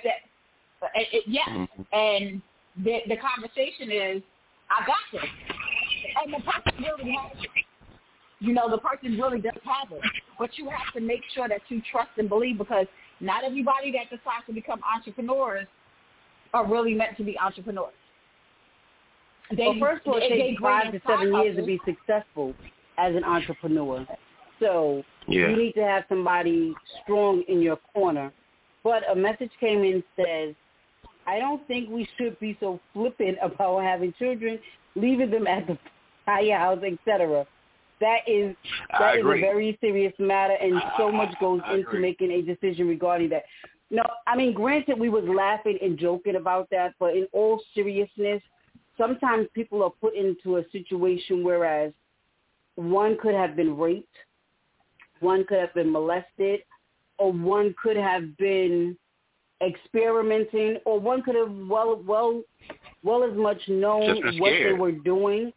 and the conversation is, I got this. And the person really has it. You know, the person really does have it. But you have to make sure that you trust and believe, because not everybody that decides to become entrepreneurs are really meant to be entrepreneurs. First of all, it takes 5 to 7 years to be successful as an entrepreneur. So you need to have somebody strong in your corner. But a message came in and says, I don't think we should be so flippant about having children, leaving them at the firehouse, etc. That is a very serious matter, and so much goes into making a decision regarding that. No, I mean, granted, we was laughing and joking about that, but in all seriousness, sometimes people are put into a situation whereas one could have been raped, one could have been molested, or one could have been experimenting, or one could have well as much known what they were doing.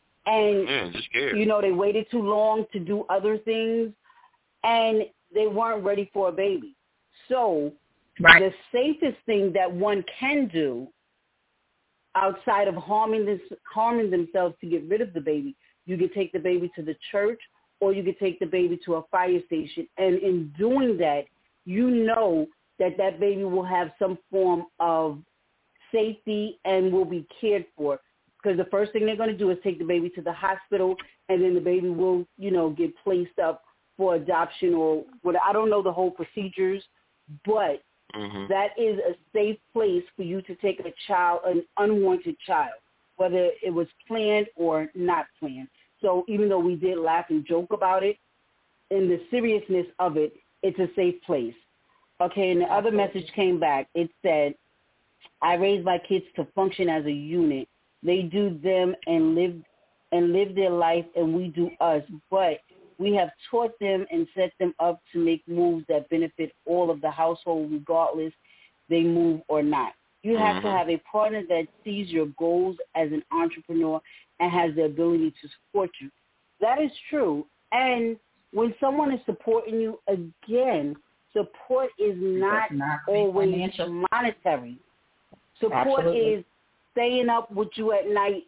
And, you know, they waited too long to do other things, and they weren't ready for a baby. So the safest thing that one can do outside of harming themselves to get rid of the baby, you could take the baby to the church, or you could take the baby to a fire station. And in doing that, you know that that baby will have some form of safety and will be cared for. Because the first thing they're going to do is take the baby to the hospital, and then the baby will, you know, get placed up for adoption or whatever. I don't know the whole procedures, but that is a safe place for you to take a child, an unwanted child, whether it was planned or not planned. So even though we did laugh and joke about it, in the seriousness of it, it's a safe place. Okay, and the other message came back. It said, I raised my kids to function as a unit. They do them and live their life, and we do us. But we have taught them and set them up to make moves that benefit all of the household, regardless they move or not. You have to have a partner that sees your goals as an entrepreneur and has the ability to support you. That is true. And when someone is supporting you, again, support is not always monetary. Support is staying up with you at night,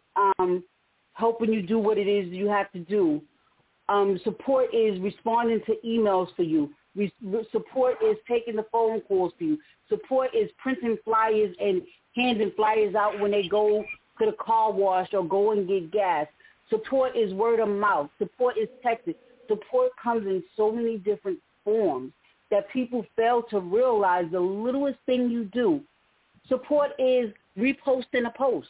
helping you do what it is you have to do. Support is responding to emails for you, Support is taking the phone calls to you. Support is printing flyers and handing flyers out when they go to the car wash or go and get gas. Support is word of mouth. Support is texting. Support comes in so many different forms that people fail to realize the littlest thing you do. Support is reposting a post.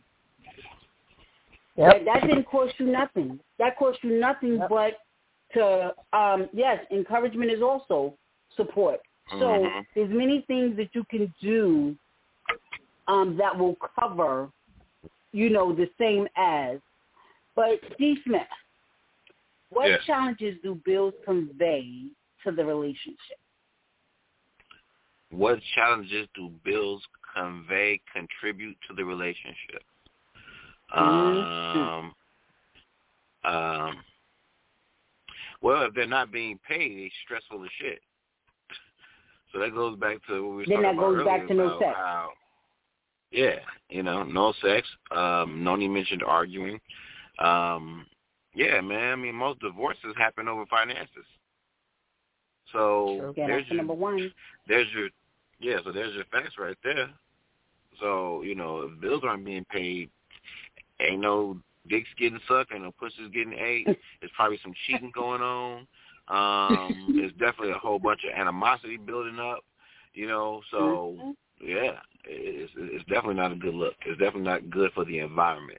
Yep. That didn't cost you nothing. That cost you nothing but to, encouragement is also support. So there's many things that you can do that will cover, the same as. But D. Smith, what challenges do bills convey to the relationship? What challenges do bills contribute to the relationship? Well, if they're not being paid, it's stressful as shit. So that goes back to what we were talking about earlier. Then that goes back to no sex. No sex. Noni mentioned arguing. Most divorces happen over finances. So there's your number one. There's your facts right there. So, if bills aren't being paid, ain't no dicks getting sucked, ain't no pussies getting ate. There's probably some cheating going on. There's definitely a whole bunch of animosity building up, so it's definitely not a good look. It's definitely not good for the environment.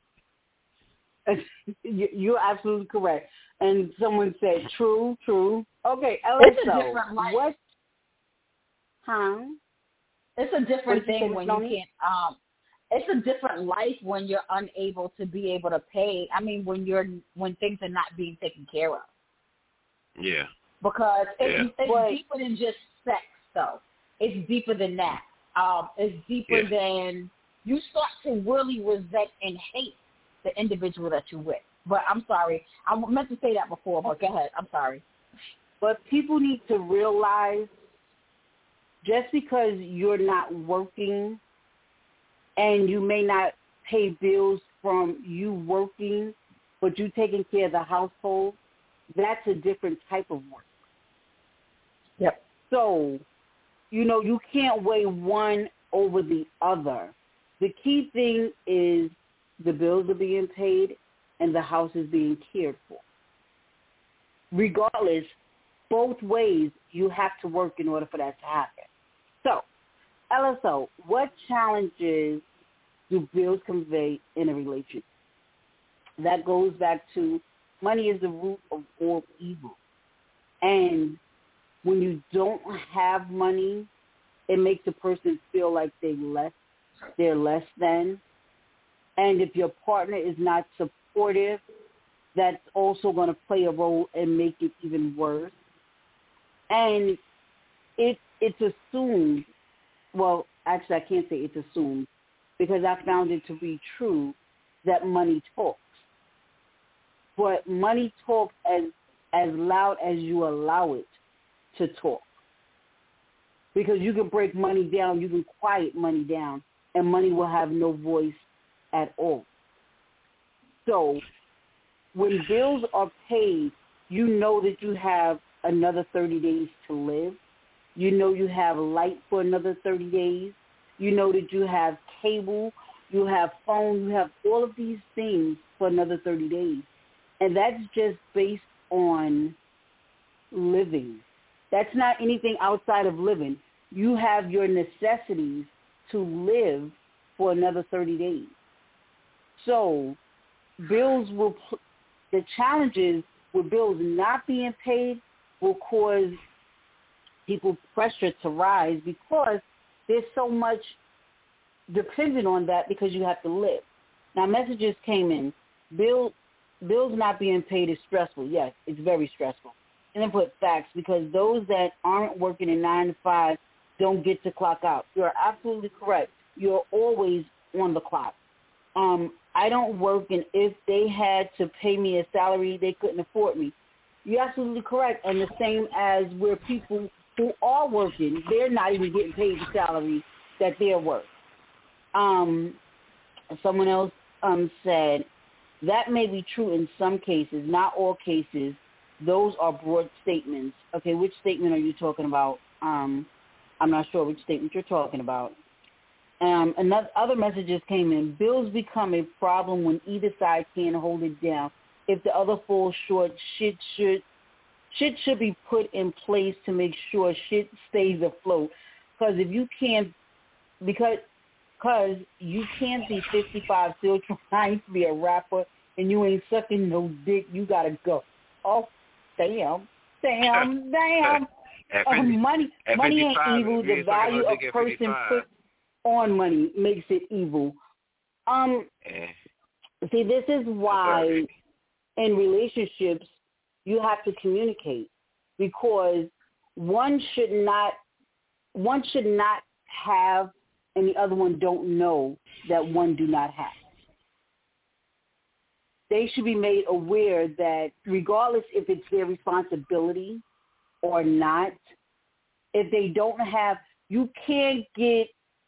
You're absolutely correct. And someone said, true. Okay, it's a different life. What? Huh? It's a different thing when you can't. It's a different life when you're unable to be able to pay. I mean, when things are not being taken care of. Yeah. Because it's deeper than just sex, though. It's deeper than that. It's deeper than you start to really resent and hate the individual that you're with. But I'm sorry. I meant to say that before, but go ahead. I'm sorry. But people need to realize just because you're not working and you may not pay bills from you working, but you taking care of the household, that's a different type of work. Yep. So, you can't weigh one over the other. The key thing is the bills are being paid and the house is being cared for. Regardless, both ways, you have to work in order for that to happen. So, LSO, what challenges do bills convey in a relationship? That goes back to money is the root of all evil. And when you don't have money, it makes a person feel like they're less than. And if your partner is not supportive, that's also going to play a role and make it even worse. And it's assumed, well, actually I can't say it's assumed, because I found it to be true that money talks. But money talks as loud as you allow it to talk. Because you can break money down, you can quiet money down, and money will have no voice at all. So when bills are paid, you know that you have another 30 days to live. You know you have light for another 30 days. You know that you have cable, you have phone, you have all of these things for another 30 days. And that's just based on living. That's not anything outside of living. You have your necessities to live for another 30 days. So the challenges with bills not being paid will cause people pressure to rise because there's so much dependent on that because you have to live. Now, messages came in. Bills not being paid is stressful. Yes, it's very stressful. And then put facts, because those that aren't working in 9 to 5 don't get to clock out. You're absolutely correct. You're always on the clock. I don't work, and if they had to pay me a salary, they couldn't afford me. You're absolutely correct. And the same as where people who are working, they're not even getting paid the salary that they're worth. Someone else said, that may be true in some cases, not all cases, those are broad statements. Okay, which statement are you talking about? I'm not sure which statement you're talking about. Other messages came in. Bills become a problem when either side can't hold it down. If the other falls short, shit should be put in place to make sure shit stays afloat. Because you can't be 55 still trying to be a rapper and you ain't sucking no dick, you gotta go. Oh, damn. Money ain't evil. The value a person puts on money makes it evil. See, this is why in relationships you have to communicate, because one should not have and the other one don't know that one do not have. They should be made aware that regardless if it's their responsibility or not, if they don't have, you can't get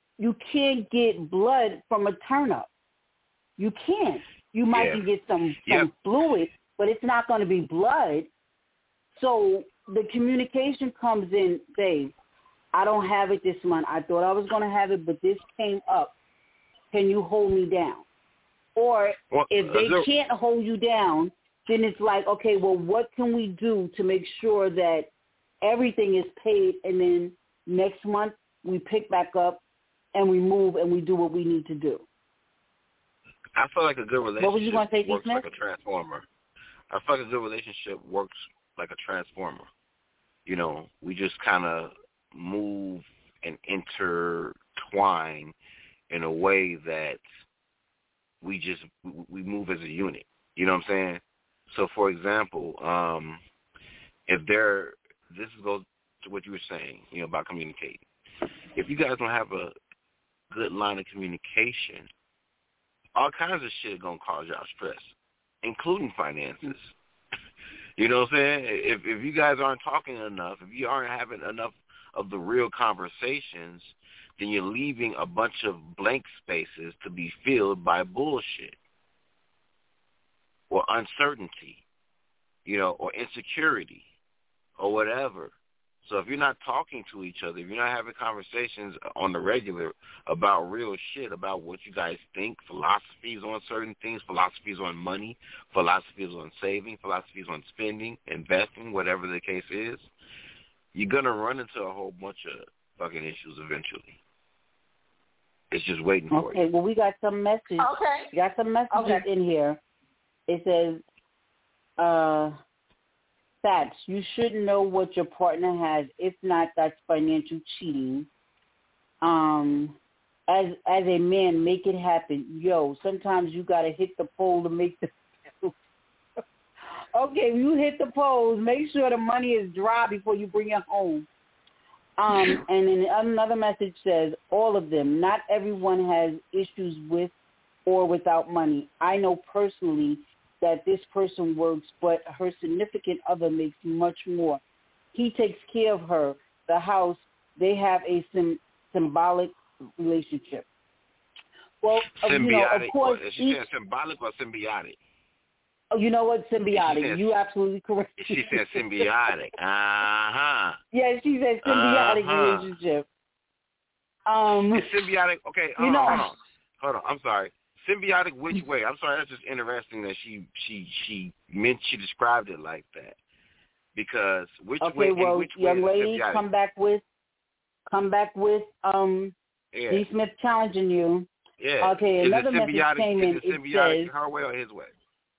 blood from a turnip. You can't. You might get some fluid, but it's not going to be blood. So the communication comes in, babe, I don't have it this month. I thought I was going to have it, but this came up. Can you hold me down? Or if they can't hold you down, then it's like, okay, well, what can we do to make sure that everything is paid, and then next month we pick back up and we move and we do what we need to do? I feel like a good relationship works Smith? like a transformer. I feel like a good relationship works like a transformer. You know, we just kind of move and intertwine in a way that we move as a unit. You know what I'm saying? So, for example, this goes to what you were saying, you know, about communicating. If you guys don't have a good line of communication, all kinds of shit gonna cause y'all stress, including finances. You know what I'm saying? If you guys aren't talking enough, if you aren't having enough of the real conversations, then you're leaving a bunch of blank spaces to be filled by bullshit or uncertainty, you know, or insecurity or whatever. So if you're not talking to each other, if you're not having conversations on the regular about real shit, about what you guys think, philosophies on certain things, philosophies on money, philosophies on saving, philosophies on spending, investing, whatever the case is, you're going to run into a whole bunch of fucking issues eventually. It's just waiting for you. Okay, well, we got some messages. Okay. We got some messages in here. It says, Sats, you should know what your partner has. If not, that's financial cheating. As a man, make it happen. Yo, sometimes you got to hit the pole to make the Okay, you hit the poles. Make sure the money is dry before you bring it home. And then another message says, all of them. Not everyone has issues with or without money. I know personally that this person works, but her significant other makes much more. He takes care of her, the house. They have a symbolic relationship. Well, symbiotic. You know, of course. She said symbolic or symbiotic? Oh, you know what? Symbiotic. You absolutely correct. She said symbiotic. Uh-huh. Yeah, she said symbiotic relationship. It's symbiotic. Okay, hold on. I'm sorry. Symbiotic which way? I'm sorry, that's just interesting that she described it like that. Because which way? Well, which young way lady, come back with D. Smith challenging you. Yeah. Okay, is another message came in. Is it symbiotic her way or his way?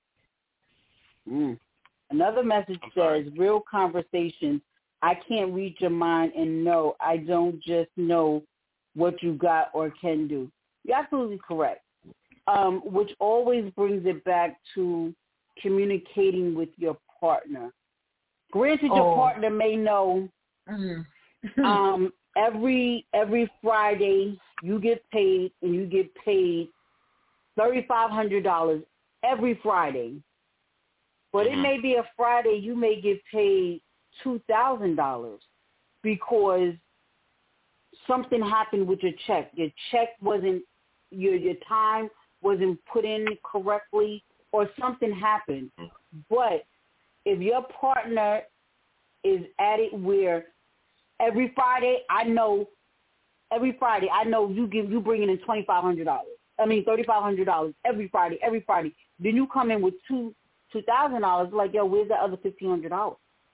Another message says, real conversations. I can't read your mind, and no, I don't just know what you got or can do. You're absolutely correct. Which always brings it back to communicating with your partner. Granted, your partner may know every Friday you get paid, and you get paid $3,500 every Friday. But it may be a Friday you may get paid $2,000 because something happened with your check. Your check wasn't, your time wasn't put in correctly, or something happened. But if your partner is at it where every Friday I know you bringing in $2,500. I mean $3,500 every Friday. Then you come in with $2,000. Like, yo, where's that other $1,500?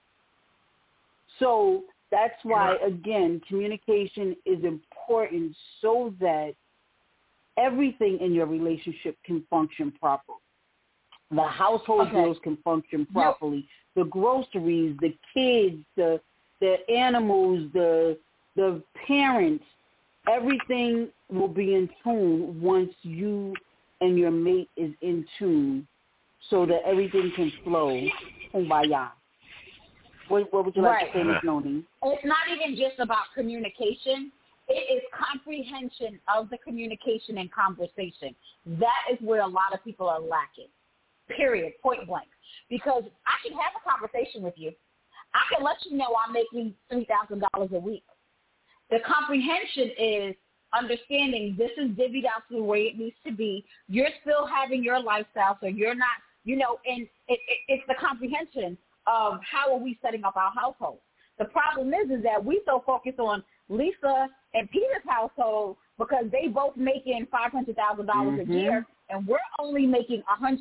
So that's why, again, communication is important so that everything in your relationship can function properly. The household bills can function properly. The groceries, the kids, the animals, the parents, everything will be in tune once you and your mate is in tune, so that everything can flow. Kumbaya. What would you like to say, Ms. Noni? It's not even just about communication. It is comprehension of the communication and conversation. That is where a lot of people are lacking, period, point blank. Because I can have a conversation with you. I can let you know I'm making $3,000 a week. The comprehension is understanding this is divvied out to the way it needs to be. You're still having your lifestyle, so you're not, and it's the comprehension of how are we setting up our household. The problem is that we so focused on Lisa and Peter's household because they both making $500,000 a year, and we're only making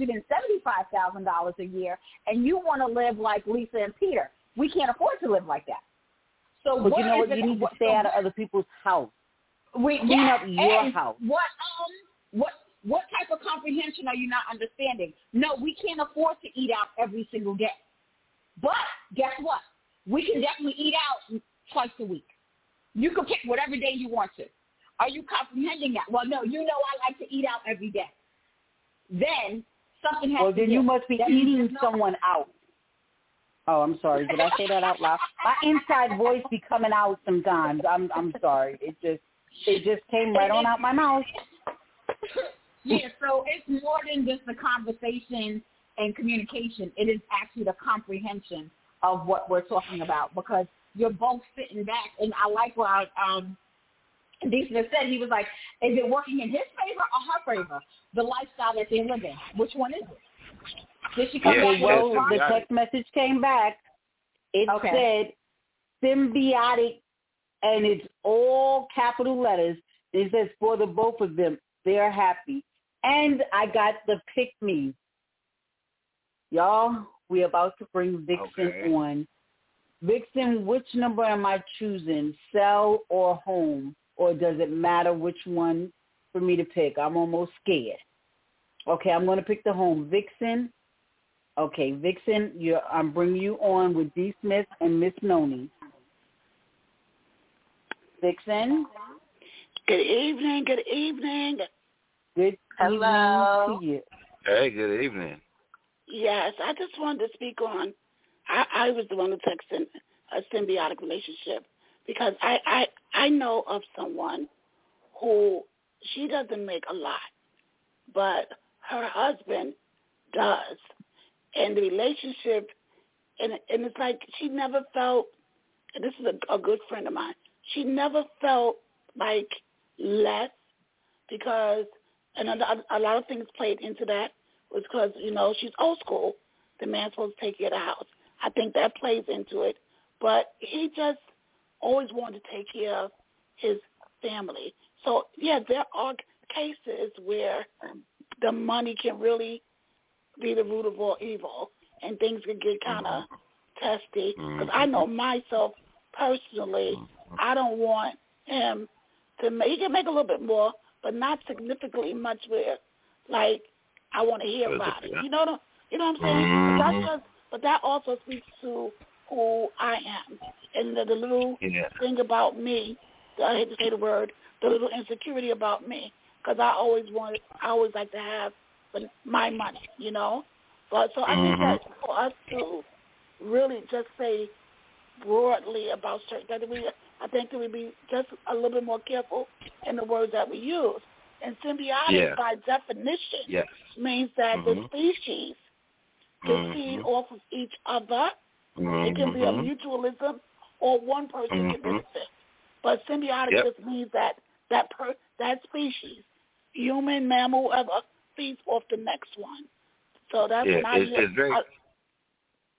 $175,000 a year, and you want to live like Lisa and Peter. We can't afford to live like that. So but you know what? You need to stay out of other people's house. Clean up your house. What type of comprehension are you not understanding? No, we can't afford to eat out every single day. But guess what? We can definitely eat out twice a week. You can pick whatever day you want to. Are you comprehending that? Well, no, I like to eat out every day. Then something has to Well, then you must be eating someone out. Oh, I'm sorry. Did I say that out loud? My inside voice be coming out sometimes. I'm sorry. It just came right on out my mouth. Yeah, so it's more than just the conversation and communication. It is actually the comprehension of what we're talking about, because you're both sitting back. And I like what Deisha said. He was like, is it working in his favor or her favor? The lifestyle that they're living. Which one is it? Did she come back? Well, the text message came back. It said symbiotic, and it's all capital letters. It says for the both of them, they're happy. And I got the pick-me. Y'all, we're about to bring Vixen on. Vixen, which number am I choosing, cell or home? Or does it matter which one for me to pick? I'm almost scared. Okay, I'm going to pick the home. Vixen. Okay, Vixen, I'm bringing you on with D. Smith and Miss Noni. Vixen. Good evening. Good Hello. evening to you. Hey, good evening. Yes, I just wanted to speak on, I was the one who texted a symbiotic relationship, because I know of someone who, she doesn't make a lot, but her husband does. And the relationship, and it's like she never felt, and this is a good friend of mine, she never felt like less, because, and a lot of things played into that, was because, she's old school. The man's supposed to take care of the house. I think that plays into it. But he just always wanted to take care of his family. So, yeah, there are cases where the money can really be the root of all evil, and things can get kind of testy. Because I know myself personally, I don't want him to he can make a little bit more, but not significantly much where, like, I want to hear about it. You know what I'm saying? But that also speaks to who I am, and the little thing about me. I hate to say the word, the little insecurity about me, because I always like to have my money, But so I think that for us to really just say broadly about certain I think that we be just a little bit more careful in the words that we use. And symbiotic, by definition, means that the species can feed off of each other. It can be a mutualism, or one person can benefit. But symbiotic just means that species, human, mammal, whatever, feeds off the next one. So that's when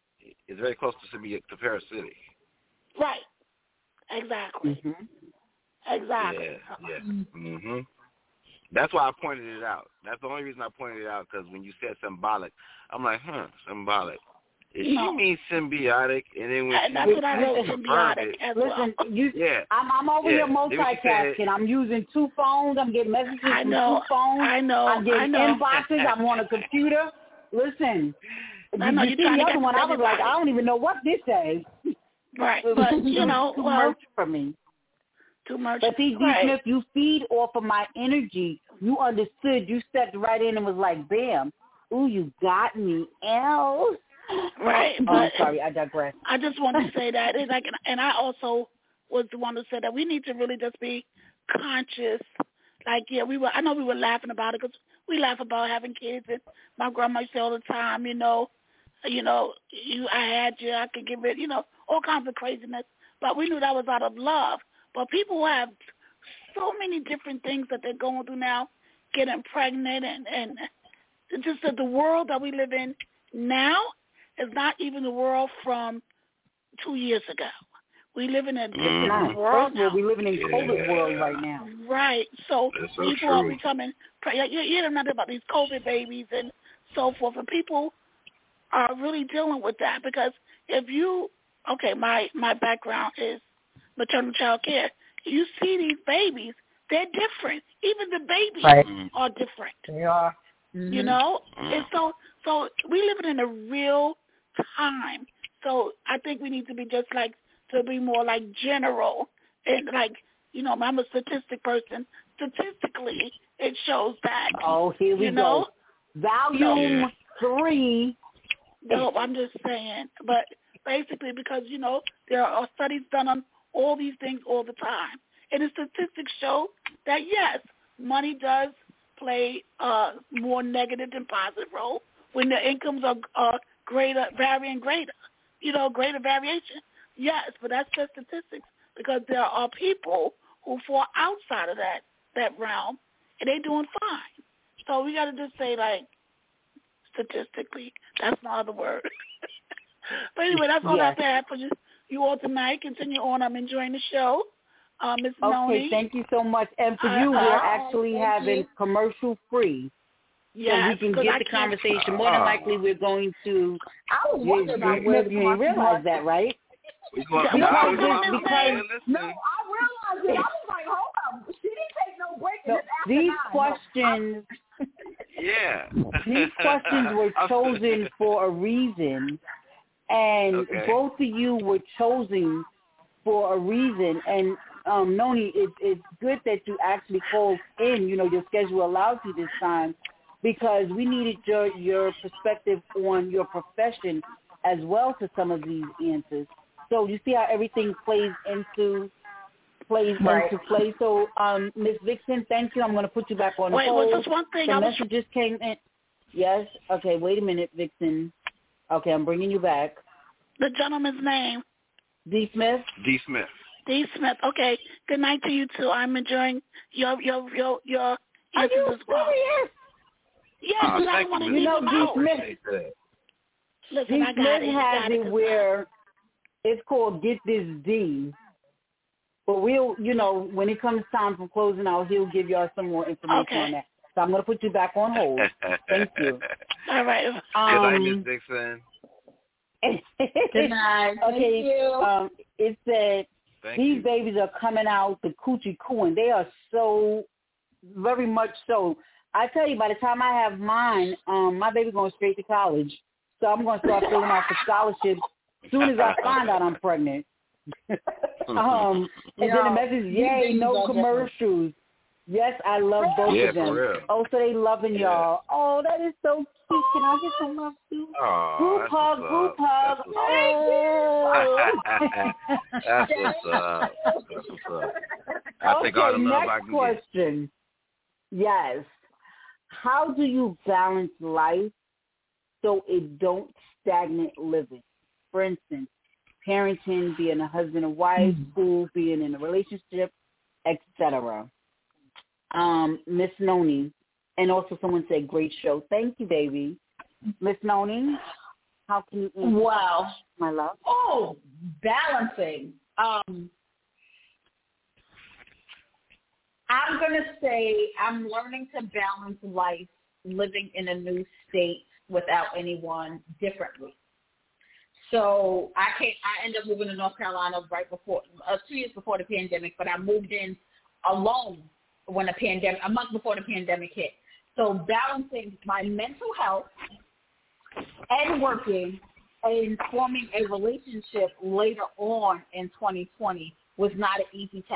is very close to parasitic. Right. Exactly. Exactly. Yeah. Mm-hmm. That's why I pointed it out. That's the only reason I pointed it out, because when you said symbolic, I'm like, symbolic. She means symbiotic, and then when that's what I wrote, symbiotic as well. I'm over here multitasking. I'm using 2 phones. I'm getting messages from 2 phones. I'm getting inboxes. I'm on a computer. Listen, you see the other one, I was like, I don't even know what this says. Right, but, too much for me. Too much. But see, D. Smith, you feed off of my energy. You understood. You stepped right in and was like, bam. Ooh, you got me. L. Right. Oh, I'm sorry, I digress. I just wanted to say that. It's like, and I also was the one who said that we need to really just be conscious. Like, I know we were laughing about it because we laugh about having kids. And my grandma used to say all the time, I had you, I could get rid, all kinds of craziness. But we knew that was out of love. But people have so many different things that they're going through now, getting pregnant, and just that the world that we live in now is not even the world from 2 years ago. We live in a different world now. We're living in COVID world right now. Right. So people are becoming, you hear nothing about these COVID babies and so forth, and people are really dealing with that because my background is maternal child care. You see these babies, they're different. Even the babies are different. They are. And so we live in a real time. So I think we need to be to be more like general and I'm a statistic person. Statistically, it shows that. Oh, here we go. Volume 3. No, I'm just saying. But basically because, there are studies done on all these things all the time. And the statistics show that, yes, money does play a more negative than positive role when the incomes are greater variation. Yes, but that's just statistics because there are people who fall outside of that realm, and they're doing fine. So we got to just say, statistically, that's no other word. But anyway, that's all I have to add for you all tonight. Continue on. I'm enjoying the show. Ms. Noni. Okay, thank you so much. And for you, we're actually having commercial free. Yes, so we can get the conversation. More than likely, we're going to. I was wondering about where you realize that, right? No, I realized it. I was like, hold up. She didn't take no break. So these questions. These questions were chosen for a reason, and both of you were chosen for a reason. And Noni, it's good that you actually called in. Your schedule allowed you this time because we needed your perspective on your profession as well to some of these answers. So you see how everything plays into play. So, Ms. Vixen, thank you. I'm going to put you back on hold. Wait, was this one thing? The messages came in. Yes? Okay, wait a minute, Vixen. Okay, I'm bringing you back. The gentleman's name? D. Smith. D. Smith. D. Smith. Okay. Good night to you, too. I'm enjoying your Are you as well. Serious? Yes, I don't want to leave him out. Listen, D. Smith has it where it's called Get This D. But we'll, when it comes time for closing out, he'll give y'all some more information on that. So I'm going to put you back on hold. Thank you. All right. Good night, Ms. Dixon. Good night. Okay. Thank you. It said these babies are coming out the coochie cooing. They are so, very much so. I tell you, by the time I have mine, my baby's going straight to college. So I'm going to start filling out for scholarships as soon as I find out I'm pregnant. And then the message, yay, no commercials. Yes, I love both of them. For real. Oh, so they loving y'all. Oh, that is so cute. Can I get some love too? Group hug. Oh. That's what's up. I think all the love I can next question. Yes. How do you balance life so it don't stagnate living? For instance, parenting, being a husband and wife, school, being in a relationship, etc. Miss Noni, and also someone said, great show. Thank you, baby. Miss Noni? How can you answer? Well, my love. Oh, balancing. I'm going to say I'm learning to balance life living in a new state without anyone differently. So I ended up moving to North Carolina right before, 2 years before the pandemic, but I moved in alone when a month before the pandemic hit. So balancing my mental health and working and forming a relationship later on in 2020 was not an easy task.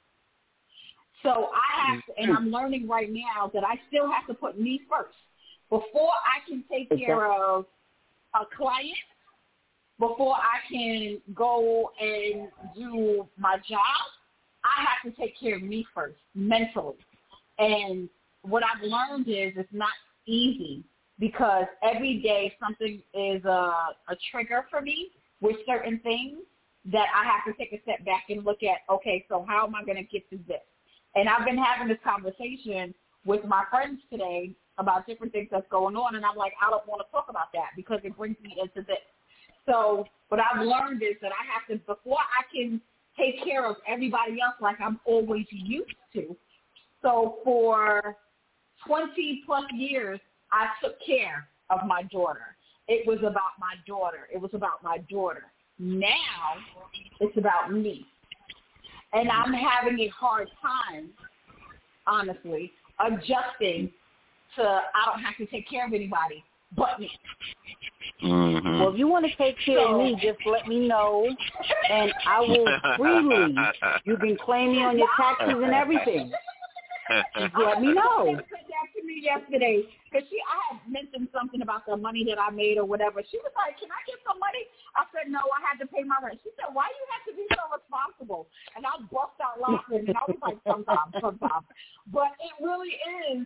So I have to, and I'm learning right now that I still have to put me first. Before I can take care of a client, before I can go and do my job, I have to take care of me first, mentally. And what I've learned is it's not easy because every day something is a trigger for me with certain things that I have to take a step back and look at, okay, so how am I going to get through this? And I've been having this conversation with my friends today about different things that's going on, and I'm like, I don't want to talk about that because it brings me into this. So what I've learned is that I have to, before I can take care of everybody else like I'm always used to. So for 20-plus years, I took care of my daughter. It was about my daughter. It was about my daughter. Now it's about me. And I'm having a hard time, honestly, adjusting to I don't have to take care of anybody but me. Mm-hmm. Well, if you want to take care of me, just let me know, and I will freely. You can claim me on your taxes and everything. Just let me know. She said that to me yesterday because I had mentioned something about the money that I made or whatever. She was like, "Can I get some money?" I said, "No, I had to pay my rent." She said, "Why do you have to be so responsible?" And I burst out laughing, and I was like, "Sometimes." But it really is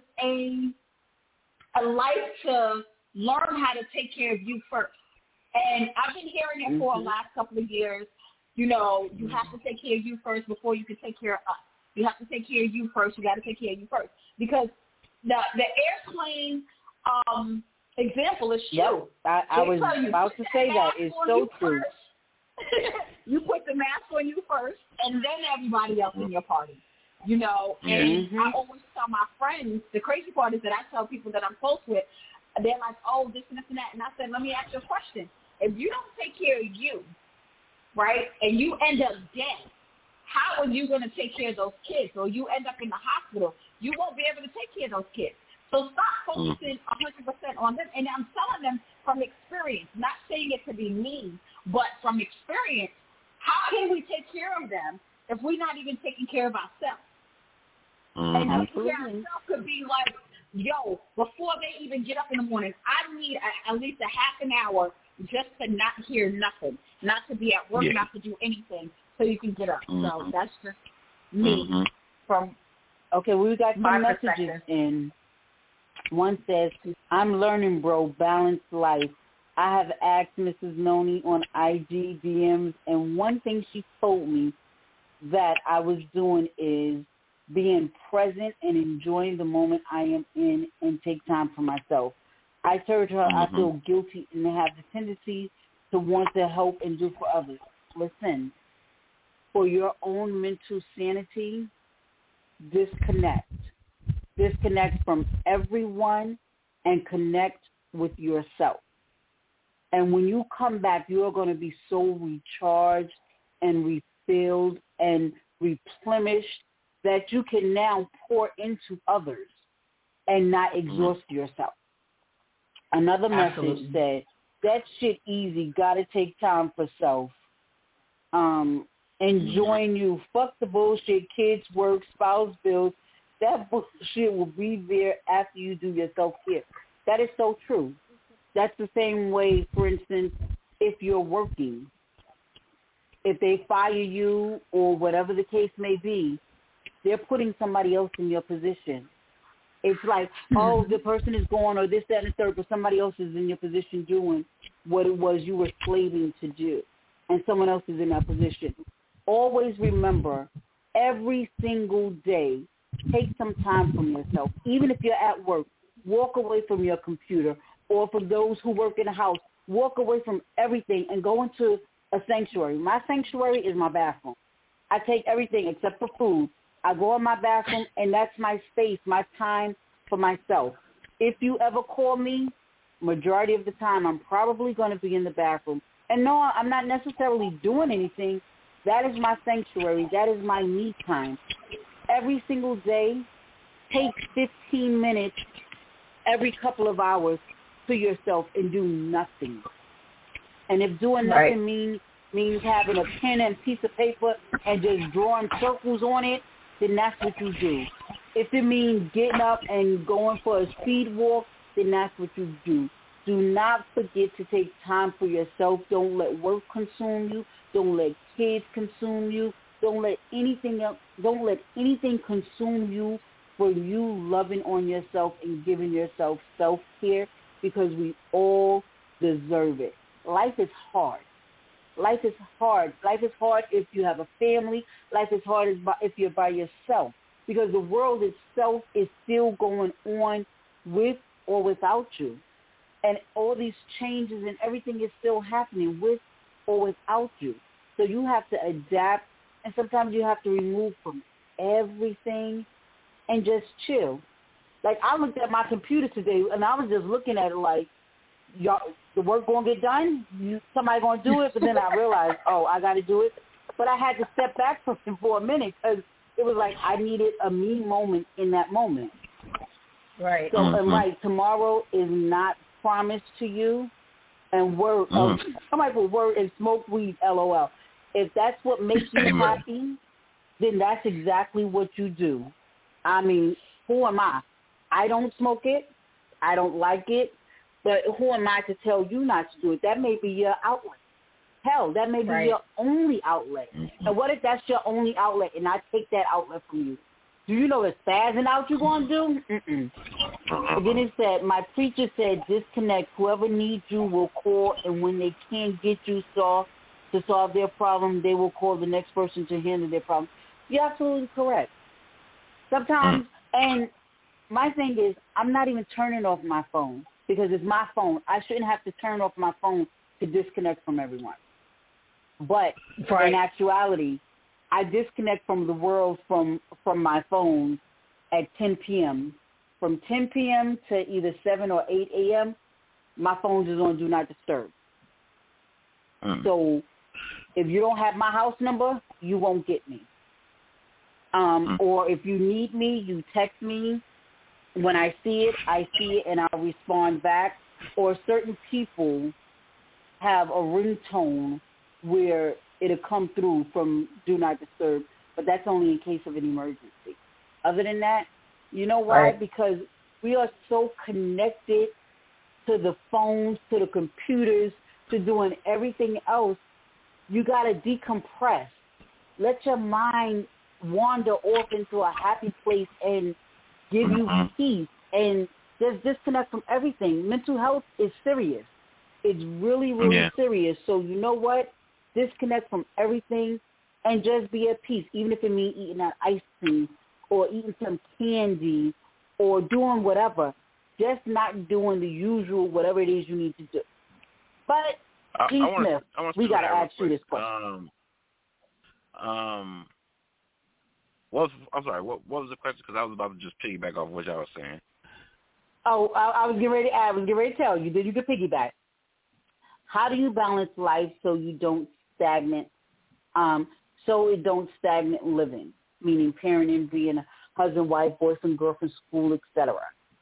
a life to learn how to take care of you first. And I've been hearing it for the last couple of years. You know, you have to take care of you first before you can take care of us. You have to take care of you first. You got to take care of you first. Because the airplane example is true. Yep. I was about to say that. It's so true. You put the mask on you first, and then everybody else in your party. You know, and I always tell my friends, the crazy part is that I tell people that I'm close with, they're like, oh, this and this and that. And I said, let me ask you a question. If you don't take care of you, right, and you end up dead, how are you going to take care of those kids? Or you end up in the hospital, you won't be able to take care of those kids. So stop focusing 100% on them. And I'm telling them from experience, not saying it to be mean, but from experience, how can we take care of them if we're not even taking care of ourselves? And taking care of ourselves could be like, yo, before they even get up in the morning, I need at least a half an hour just to not hear nothing, not to be at work, not to do anything, so you can get up. So that's just me from okay, we got some messages in. One says, I'm learning, bro, balanced life. I have asked Mrs. Noni on IG DMs, and one thing she told me that I was doing is being present and enjoying the moment I am in and take time for myself. I told her I feel guilty and have the tendency to want to help and do for others. Listen, for your own mental sanity, disconnect. Disconnect from everyone and connect with yourself. And when you come back, you are going to be so recharged and refilled and replenished that you can now pour into others and not exhaust yourself. Another message said, that shit easy, got to take time for self. Enjoying you, fuck the bullshit, kids, work, spouse bills. That bullshit will be there after you do your self-care. That is so true. That's the same way, for instance, if you're working. If they fire you or whatever the case may be, they're putting somebody else in your position. It's like, oh, the person is gone or this, that, and the third, but somebody else is in your position doing what it was you were slaving to do, and someone else is in that position. Always remember, every single day, take some time from yourself. Even if you're at work, walk away from your computer, or for those who work in the house, walk away from everything and go into a sanctuary. My sanctuary is my bathroom. I take everything except for food. I go in my bathroom, and that's my space, my time for myself. If you ever call me, majority of the time, I'm probably going to be in the bathroom. And no, I'm not necessarily doing anything. That is my sanctuary. That is my me time. Every single day, take 15 minutes every couple of hours to yourself and do nothing. And if doing nothing means having a pen and piece of paper and just drawing circles on it, then that's what you do. If it means getting up and going for a speed walk, then that's what you do. Do not forget to take time for yourself. Don't let work consume you. Don't let kids consume you. Don't let anything else. Don't let anything consume you for you loving on yourself and giving yourself self-care, because we all deserve it. Life is hard. Life is hard. Life is hard if you have a family. Life is hard if you're by yourself, because the world itself is still going on with or without you. And all these changes and everything is still happening with or without you. So you have to adapt, and sometimes you have to remove from everything and just chill. Like, I looked at my computer today, and I was just looking at it like, y'all, the work going to get done? Somebody going to do it? But then I realized, I got to do it. But I had to step back from it for a minute, because it was like I needed a me moment in that moment. Right. So, and like, tomorrow is not promised to you. And somebody put word and smoke weed, LOL. If that's what makes you happy, then that's exactly what you do. I mean, who am I? I don't smoke it. I don't like it. But who am I to tell you not to do it? That may be your outlet. Hell, that may be your only outlet. And what if that's your only outlet and I take that outlet from you? Do you know the spazzing out you're going to do? And then it said, my preacher said, disconnect. Whoever needs you will call, and when they can't get you to solve their problem, they will call the next person to handle their problem. You're absolutely correct. Sometimes, and my thing is, I'm not even turning off my phone, because it's my phone. I shouldn't have to turn off my phone to disconnect from everyone. But in actuality, I disconnect from the world from my phone at 10 p.m. From 10 p.m. to either 7 or 8 a.m., my phone is on Do Not Disturb. So if you don't have my house number, you won't get me. Or if you need me, you text me. When I see it, and I'll respond back. Or certain people have a ringtone where it'll come through from Do Not Disturb, but that's only in case of an emergency. Other than that, you know why? Right. Because we are so connected to the phones, to the computers, to doing everything else. You got to decompress. Let your mind wander off into a happy place and give you peace, and just disconnect from everything. Mental health is serious. It's really, really serious. So you know what? Disconnect from everything and just be at peace, even if it means eating that ice cream or eating some candy or doing whatever. Just not doing the usual whatever it is you need to do. But, G. Smith, we got to ask you this question. I'm sorry, what was the question? Because I was about to just piggyback off what y'all was saying. Oh, I was getting ready to tell you that you could piggyback. How do you balance life so you don't stagnant, living, meaning parenting, being a husband, wife, boyfriend, girlfriend, school, etc.?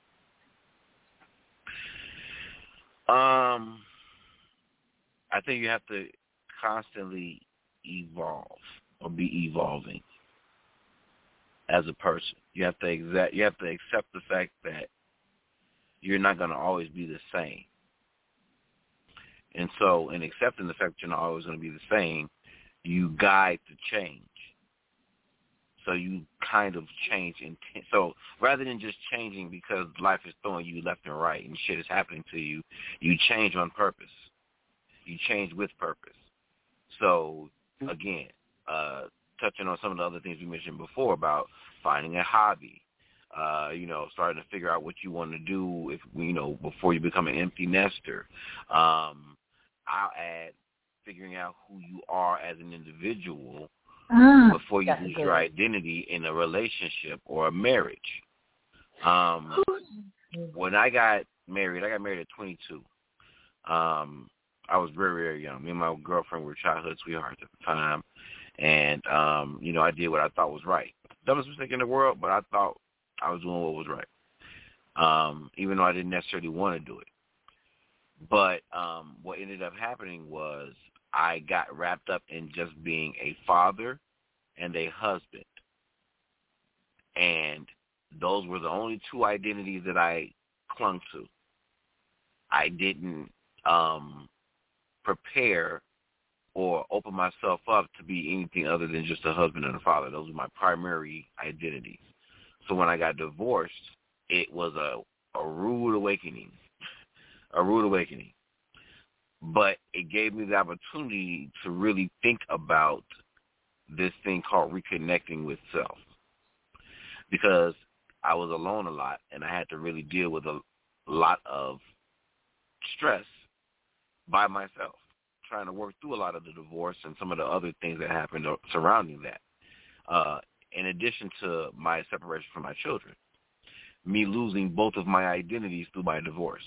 I think you have to constantly evolve or be evolving as a person. You have to accept the fact that you're not going to always be the same. And so in accepting the fact that you're not always going to be the same, you guide the change. So you kind of change. So rather than just changing because life is throwing you left and right and shit is happening to you, you change on purpose. You change with purpose. So, again, touching on some of the other things we mentioned before about finding a hobby, starting to figure out what you want to do before you become an empty nester. I'll add figuring out who you are as an individual before you lose your identity in a relationship or a marriage. When I got married at 22. I was very, very young. Me and my girlfriend were childhood sweethearts at the time. And, I did what I thought was right. Dumbest mistake in the world, but I thought I was doing what was right, even though I didn't necessarily want to do it. But what ended up happening was I got wrapped up in just being a father and a husband. And those were the only two identities that I clung to. I didn't prepare or open myself up to be anything other than just a husband and a father. Those were my primary identities. So when I got divorced, it was a rude awakening, But it gave me the opportunity to really think about this thing called reconnecting with self, because I was alone a lot and I had to really deal with a lot of stress by myself, trying to work through a lot of the divorce and some of the other things that happened surrounding that. In addition to my separation from my children, me losing both of my identities through my divorce.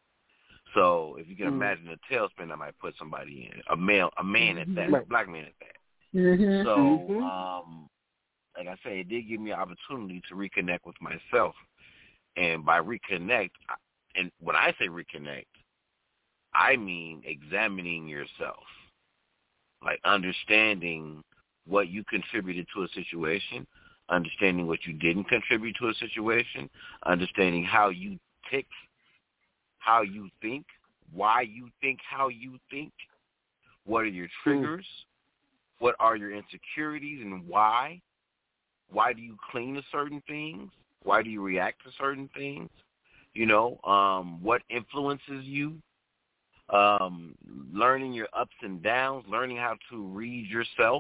So if you can imagine the tailspin I might put somebody in, a man at that, a black man at that. Mm-hmm. So, like I say, it did give me an opportunity to reconnect with myself. And by reconnect, and when I say reconnect, I mean examining yourself, like understanding what you contributed to a situation, understanding what you didn't contribute to a situation, understanding how you tick, how you think, why you think how you think, what are your triggers, what are your insecurities and why do you cling to certain things, why do you react to certain things, what influences you, learning your ups and downs, learning how to read yourself,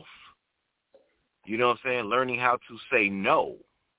learning how to say no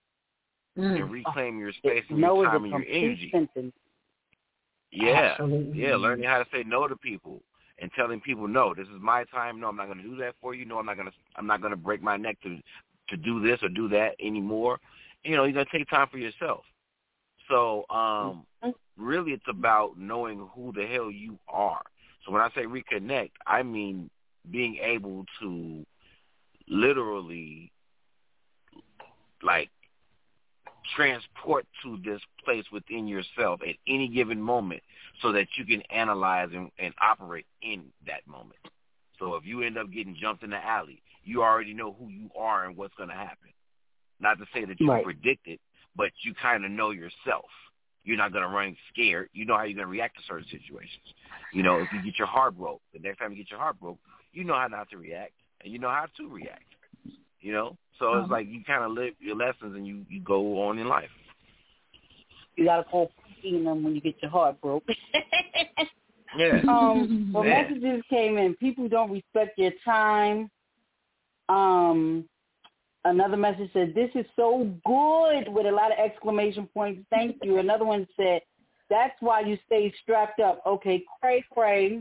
and reclaim your space and your time and your energy. Sentence. Yeah, Absolutely. yeah, learning how to say no to people and telling people, no, this is my time. No, I'm not going to do that for you. No, I'm not going to break my neck to do this or do that anymore. You're going to take time for yourself. So really it's about knowing who the hell you are. So when I say reconnect, I mean being able to literally, like, transport to this place within yourself at any given moment so that you can analyze and operate in that moment. So if you end up getting jumped in the alley, you already know who you are and what's going to happen. Not to say that you can predict it, but you kind of know yourself. You're not going to run scared. You know how you're going to react to certain situations. If you get your heart broke, the next time you get your heart broke, you know how not to react, and you know how to react. So it's like you kind of live your lessons and you go on in life. You got to call them when you get your heart broke. Yeah. Messages came in. People don't respect your time. Another message said, this is so good, with a lot of exclamation points. Thank you. Another one said, that's why you stay strapped up. Okay, cray.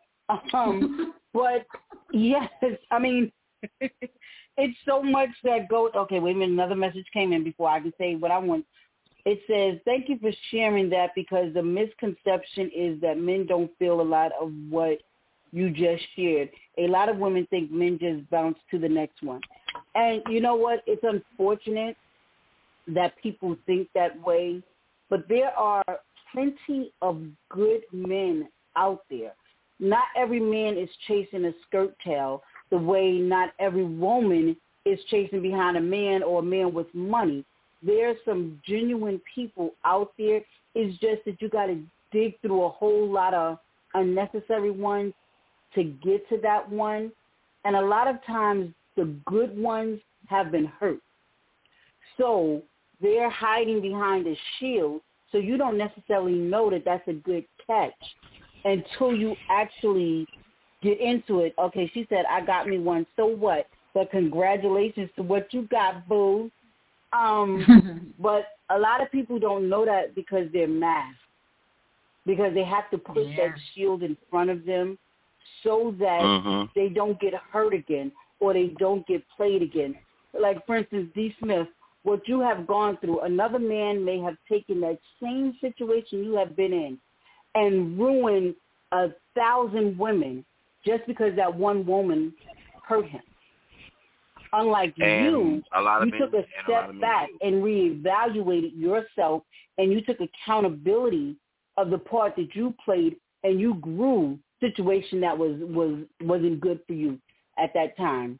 But yes, I mean, it's so much that goes. Okay, wait a minute. Another message came in before I can say what I want. It says, thank you for sharing that, because the misconception is that men don't feel a lot of what you just shared. A lot of women think men just bounce to the next one. And you know what? It's unfortunate that people think that way, but there are plenty of good men out there. Not every man is chasing a skirt tail the way not every woman is chasing behind a man or a man with money. There's some genuine people out there. It's just that you got to dig through a whole lot of unnecessary ones to get to that one. And a lot of times the good ones have been hurt. So they're hiding behind a shield, so you don't necessarily know that that's a good catch until you actually get into it. Okay, she said, I got me one. So what? But congratulations to what you got, boo. But a lot of people don't know that because they're masked, because they have to put that shield in front of them so that they don't get hurt again or they don't get played again. Like, for instance, D. Smith, what you have gone through, another man may have taken that same situation you have been in and ruined 1,000 women just because that one woman hurt him. Unlike you took a step back and reevaluated yourself, and you took accountability of the part that you played, and you grew situation that wasn't good for you at that time.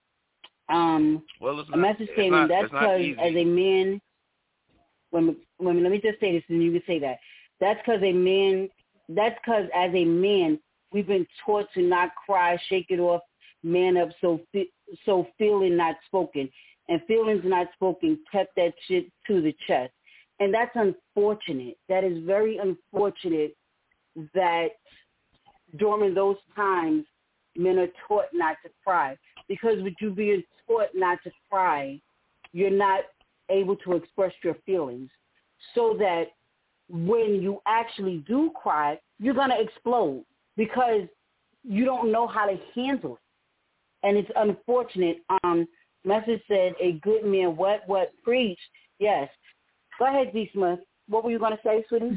A message came in. That's because as a man, let me just say this, and you can say that. That's because as a man, we've been taught to not cry, shake it off, man up, so feeling not spoken. And feelings not spoken kept that shit to the chest. And that's unfortunate. That is very unfortunate that during those times, men are taught not to cry. Because with you being taught not to cry, you're not able to express your feelings. So that when you actually do cry, you're going to explode because you don't know how to handle it. And it's unfortunate. Message said, a good man, what, preach. Yes. Go ahead, D. Smith. What were you going to say, sweetie?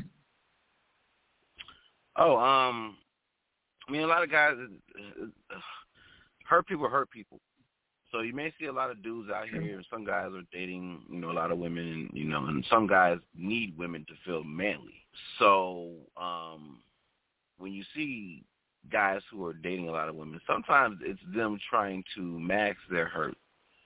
I mean, a lot of guys, hurt people. So you may see a lot of dudes out here. Some guys are dating, a lot of women, and some guys need women to feel manly. So when you see guys who are dating a lot of women, sometimes it's them trying to mask their hurt,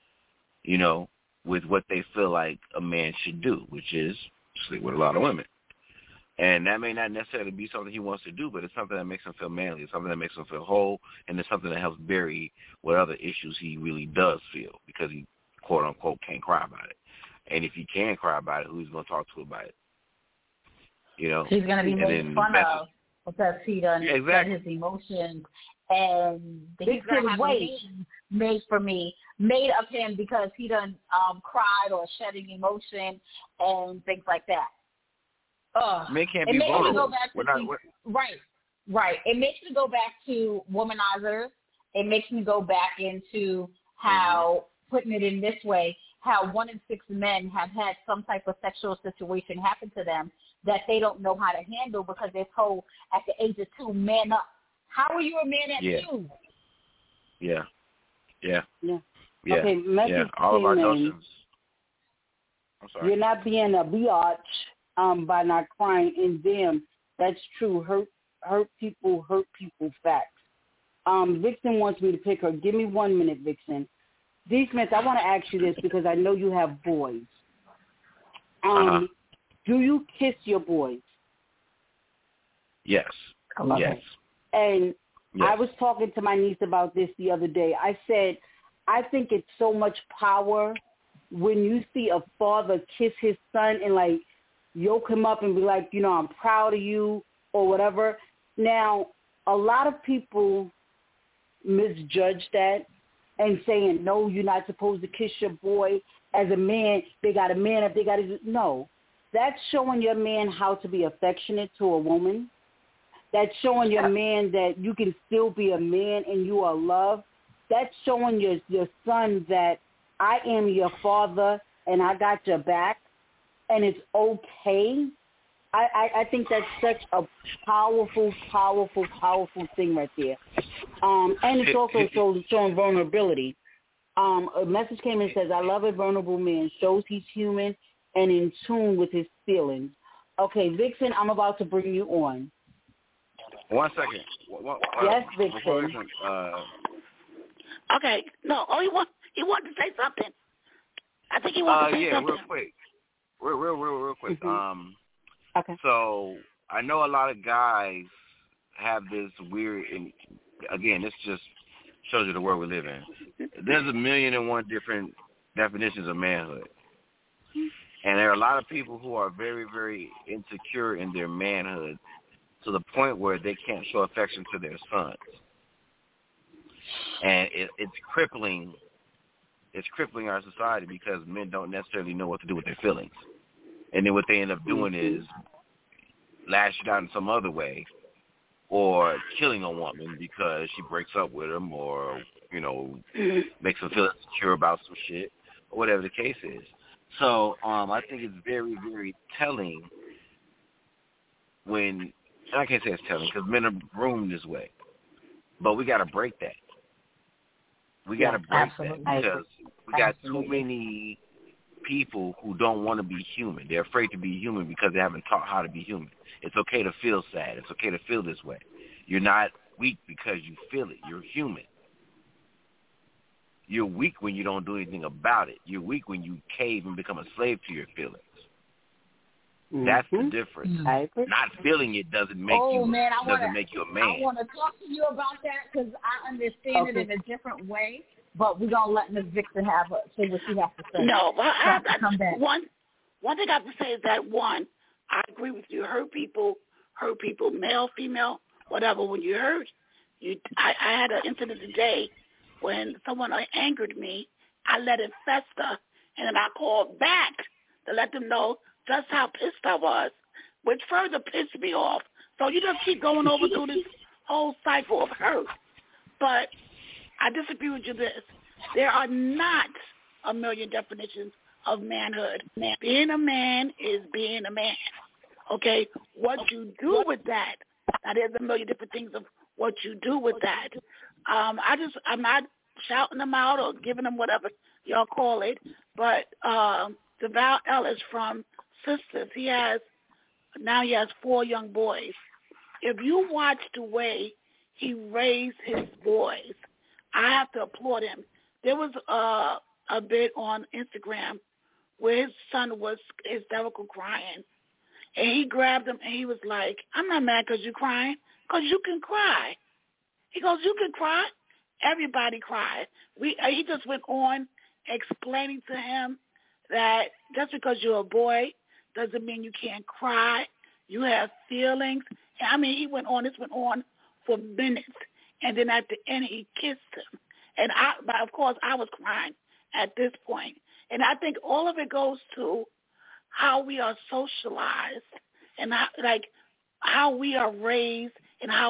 with what they feel like a man should do, which is sleep with a lot of women. And that may not necessarily be something he wants to do, but it's something that makes him feel manly. It's something that makes him feel whole, and it's something that helps bury what other issues he really does feel because he, quote, unquote, can't cry about it. And if he can cry about it, who's going to talk to about it? He's going to be made fun of because he doesn't set his emotions, and he's going to have a name made of him because he done cried or shedding emotion and things like that. Men can't be vulnerable. Right. It makes me go back to womanizers. It makes me go back into how, putting it in this way, how 1 in 6 men have had some type of sexual situation happen to them that they don't know how to handle because they're told at the age of 2, man up. How are you a man at 2? Yeah. Okay, message all of our came in. notions. I'm sorry. You're not being a biatch by not crying. And damn, that's true. Hurt people facts. Vixen wants me to pick her. Give me 1 minute, Vixen. D. Smith, I want to ask you this because I know you have boys. Do you kiss your boys? Yes. Yes. And I was talking to my niece about this the other day. I said, I think it's so much power when you see a father kiss his son and like yoke him up and be like, I'm proud of you or whatever. Now, a lot of people misjudge that and saying, no, you're not supposed to kiss your boy. As a man, they got a man up, no. That's showing your man how to be affectionate to a woman. That's showing your man that you can still be a man and you are loved. That's showing your son that I am your father and I got your back and it's okay. I think that's such a powerful thing right there. And it's also showing vulnerability. A message came and says, I love a vulnerable man. Shows he's human and in tune with his feelings. Okay, Vixen, I'm about to bring you on. 1 second. Yes, Vixen. Okay. No, he wanted to say something. I think he wanted to say something. Real quick. Okay. So I know a lot of guys have this weird, and again, this just shows you the world we live in. There's 1,000,001 different definitions of manhood. And there are a lot of people who are very, very insecure in their manhood to the point where they can't show affection to their sons. And it's crippling it's crippling our society because men don't necessarily know what to do with their feelings. And then what they end up doing is lashing out in some other way or killing a woman because she breaks up with him or, you know, makes them feel insecure about some shit or whatever the case is. So I think it's very, very telling when, and I can't say it's telling because men are groomed this way, but we got to break that. We got to break that because we got too many people who don't want to be human. They're afraid to be human because they haven't taught how to be human. It's okay to feel sad. It's okay to feel this way. You're not weak because you feel it. You're human. You're weak when you don't do anything about it. You're weak when you cave and become a slave to your feelings. That's the difference. Not feeling it doesn't make make you a man. I want to talk to you about that because I understand it in a different way. But we're gonna let Ms. Victor say what she has to say. No, but one thing I have to say is that I agree with you. Hurt people, male, female, whatever. When you hurt, I had an incident today when someone angered me. I let it fester, and then I called back to let them know just how pissed I was, which further pissed me off. So you just keep going over through this whole cycle of hurt. But I disagree with you this. There are not a million definitions of manhood. Being a man is being a man. Okay? What you do with that, now there's a million different things of what you do with that. I'm not shouting them out or giving them whatever y'all call it, but DeVal Ellis from Sisters, he has 4 young boys. If you watch the way he raised his boys, I have to applaud him. There was a bit on Instagram where his son was hysterical crying, and he grabbed him and he was like, "I'm not mad because you're crying, because you can cry." He goes, "You can cry. Everybody cries." He just went on explaining to him that just because you're a boy doesn't mean you can't cry. You have feelings. I mean, this went on for minutes. And then at the end, he kissed him. And of course, I was crying at this point. And I think all of it goes to how we are socialized and how we are raised and how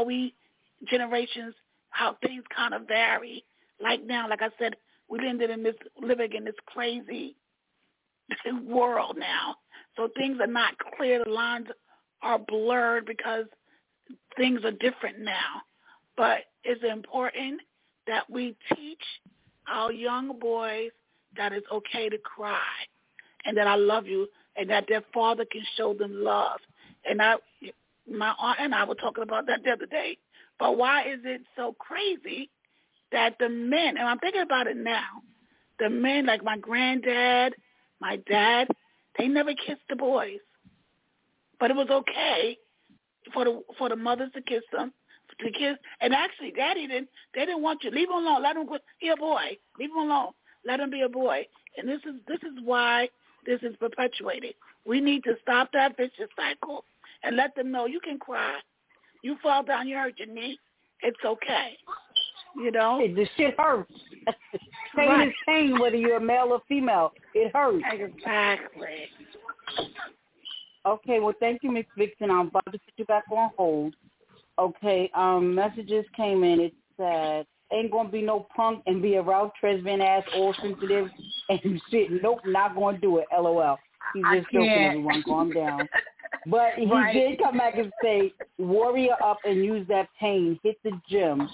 things kind of vary. Like now, like I said, we living in this crazy world now. So things are not clear. The lines are blurred because things are different now. But it's important that we teach our young boys that it's okay to cry and that I love you and that their father can show them love. And my aunt and I were talking about that the other day. But why is it so crazy that the men, and I'm thinking about it now, the men like my granddad, my dad, they never kissed the boys. But it was okay for the mothers to kiss them. The kids, and actually, they didn't want you. Leave him alone. Let him be a boy. Leave him alone. Let him be a boy. And this is why this is perpetuated. We need to stop that vicious cycle and let them know you can cry. You fall down, you hurt your knee. It's okay. You know? The shit hurts. Pain is pain, whether you're a male or female. It hurts. Exactly. Okay, well, thank you, Ms. Vixen. I'm about to put you back on hold. Okay, messages came in. It said, ain't going to be no punk and be a Ralph Tresvant ass, all sensitive and shit. Nope, not going to do it. LOL. He's just joking, everyone. Calm down. But he did come back and say, warrior up and use that pain. Hit the gym.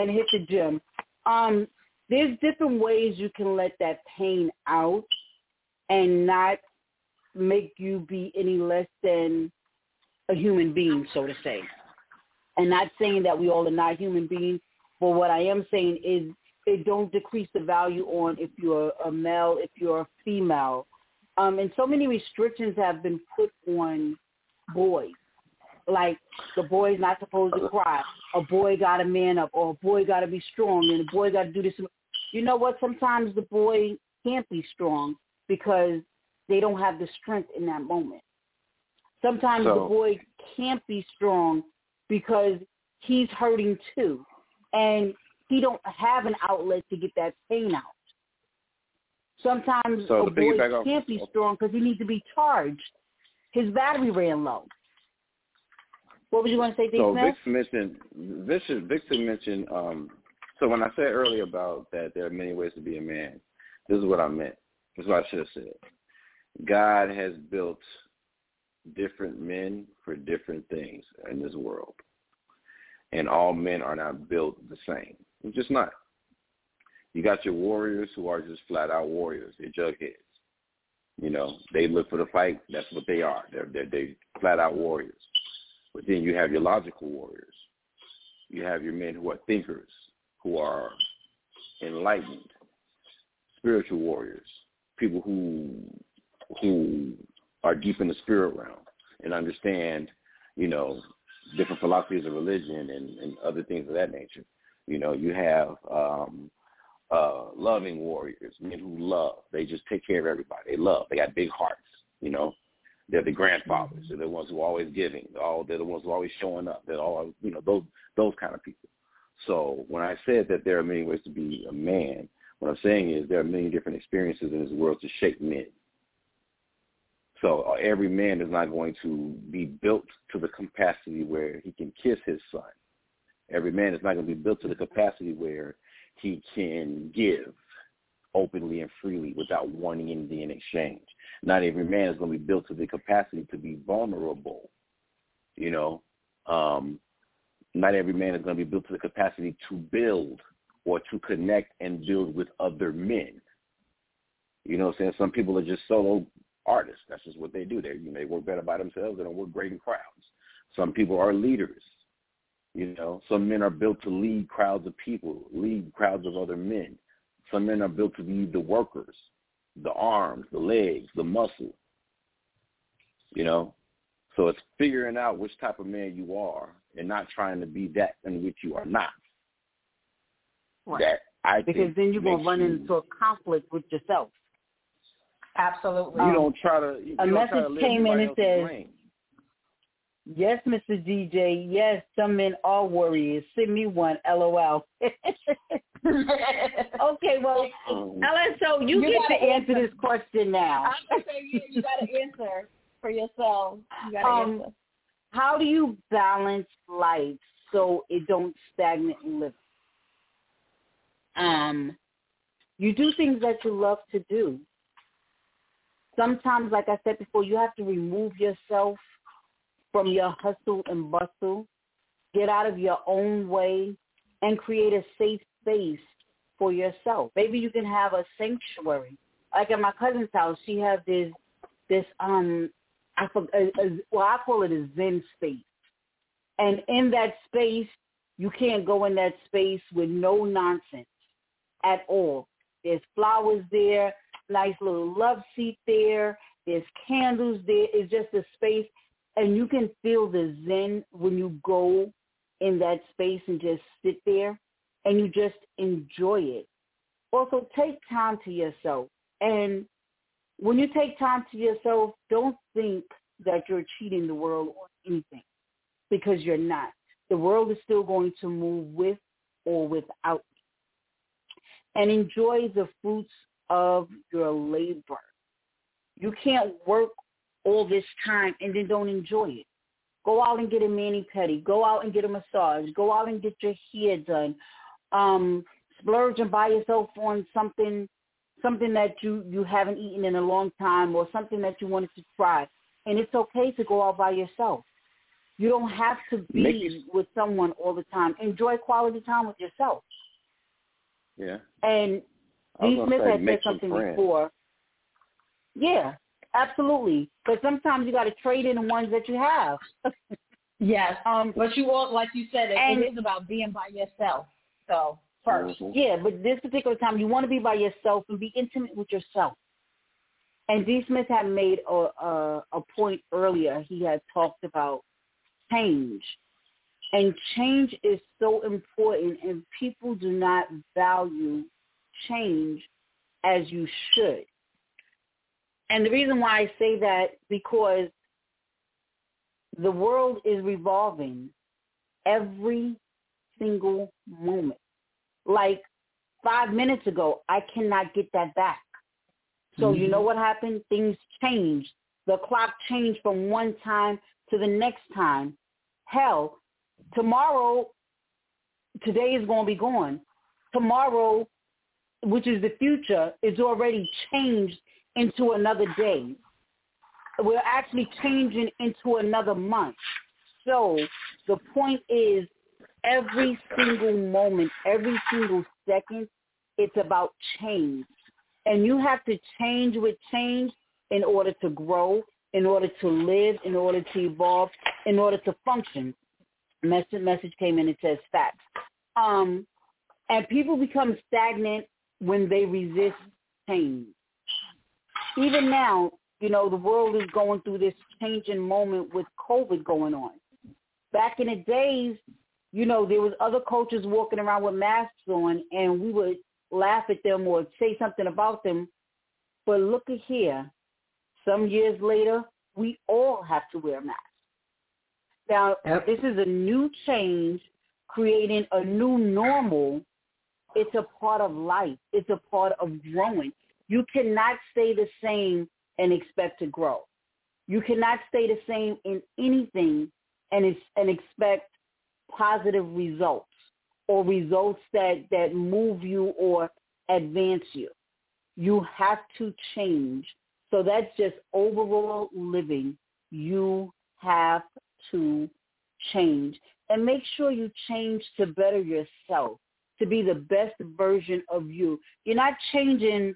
There's different ways you can let that pain out and not make you be any less than a human being, so to say. And not saying that we all are not human beings, but what I am saying is it don't decrease the value on if you're a male, if you're a female. And so many restrictions have been put on boys. Like the boy's not supposed to cry. A boy got to man up, or a boy got to be strong, and a boy got to do this. You know what? Sometimes the boy can't be strong because they don't have the strength in that moment. Sometimes the boy can't be strong because he's hurting too, and he don't have an outlet to get that pain out. Sometimes a boy can't be strong because he needs to be charged. His battery ran low. What was you going to say, D. Smith? Victor mentioned, so when I said earlier about that there are many ways to be a man, this is what I meant. This is what I should have said. God has built different men for different things in this world. And all men are not built the same. It's just not. You got your warriors who are just flat-out warriors. They're jugheads. You know, they look for the fight. That's what they are. They're flat-out warriors. But then you have your logical warriors. You have your men who are thinkers, who are enlightened, spiritual warriors, people who are deep in the spirit realm and understand, you know, different philosophies of religion and other things of that nature. You know, you have loving warriors, men who love. They just take care of everybody. They love. They got big hearts, you know. They're the grandfathers. They're the ones who are always giving. They're the ones who are always showing up. They're all, you know, those kind of people. So when I said that there are many ways to be a man, what I'm saying is there are many different experiences in this world to shape men. So every man is not going to be built to the capacity where he can kiss his son. Every man is not going to be built to the capacity where he can give openly and freely without wanting anything in exchange. Not every man is going to be built to the capacity to be vulnerable. You know, not every man is going to be built to the capacity to build or to connect and build with other men. You know what I'm saying? Some people are just solo artists. That's just what they do. They work better by themselves. They don't work great in crowds. Some people are leaders. You know, some men are built to lead crowds of people, lead crowds of other men. Some men are built to be the workers, the arms, the legs, the muscle. You know, so it's figuring out which type of man you are and not trying to be that in which you are not. Right. That I because then you're going to run into a conflict with yourself. Absolutely. You don't try to. A message came in and says, "Yes, Mr. DJ. Yes, some men are warriors. Send me one. LOL." Okay, well, LSO, you get to answer this question now. I'm gonna say you got to answer for yourself. You got to answer. How do you balance life so it don't stagnate in living? You do things that you love to do. Sometimes, like I said before, you have to remove yourself from your hustle and bustle, get out of your own way, and create a safe space for yourself. Maybe you can have a sanctuary. Like at my cousin's house, she has this I call it a Zen space. And in that space, you can't go in that space with no nonsense at all. There's flowers there, nice little love seat there. There's candles there. It's just a space. And you can feel the Zen when you go in that space and just sit there and you just enjoy it. Also, take time to yourself. And when you take time to yourself, don't think that you're cheating the world or anything, because you're not. The world is still going to move with or without you. And enjoy the fruits of your labor. You can't work all this time and then don't enjoy it. Go out and get a mani-pedi. Go out and get a massage. Go out and get your hair done. Splurge and buy yourself on something that you haven't eaten in a long time, or something that you wanted to try. And it's okay to go out by yourself. You don't have to be with someone all the time. Enjoy quality time with yourself. Yeah. And D. Smith had said something before. Yeah, absolutely. But sometimes you got to trade in the ones that you have. Yes. But you all, like you said, it is about being by yourself. So first. Yeah, but this particular time, you want to be by yourself and be intimate with yourself. And D. Smith had made a point earlier. He had talked about change. And change is so important, and people do not value change as you should. And the reason why I say that, because the world is revolving every single moment. Like 5 minutes ago, I cannot get that back. So you know what happened? Things changed. The clock changed from one time to the next time. Hell, tomorrow, today is going to be gone. Tomorrow, which is the future, is already changed into another day. We're actually changing into another month. So the point is, every single moment, every single second, it's about change. And you have to change with change in order to grow, in order to live, in order to evolve, in order to function. Message came in, it says facts. And people become stagnant when they resist change. Even now, you know, the world is going through this changing moment with COVID going on. Back in the days, you know, there was other cultures walking around with masks on, and we would laugh at them or say something about them. But look at here. Some years later, we all have to wear masks. Now, This is a new change, creating a new normal. It's a part of life. It's a part of growing. You cannot stay the same and expect to grow. You cannot stay the same in anything and expect positive results or results that move you or advance you. You have to change. So that's just overall living. You have to change. And make sure you change to better yourself, to be the best version of you. You're not changing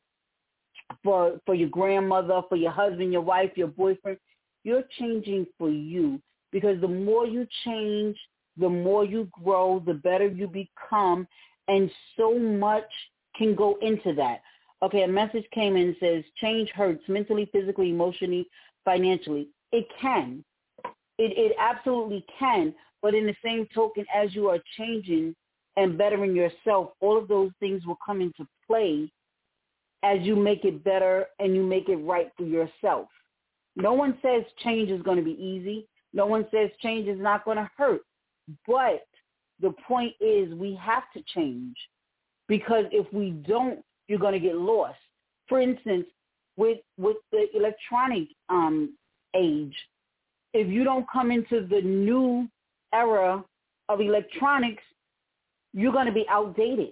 for your grandmother, for your husband, your wife, your boyfriend. You're changing for you, because the more you change, the more you grow, the better you become, and so much can go into that. Okay, a message came in and says, change hurts mentally, physically, emotionally, financially. It can. It absolutely can. But in the same token, as you are changing and bettering yourself, all of those things will come into play as you make it better and you make it right for yourself. No one says change is going to be easy. No one says change is not going to hurt. But the point is, we have to change, because if we don't, you're going to get lost. For instance, with the electronic age, if you don't come into the new era of electronics, you're going to be outdated.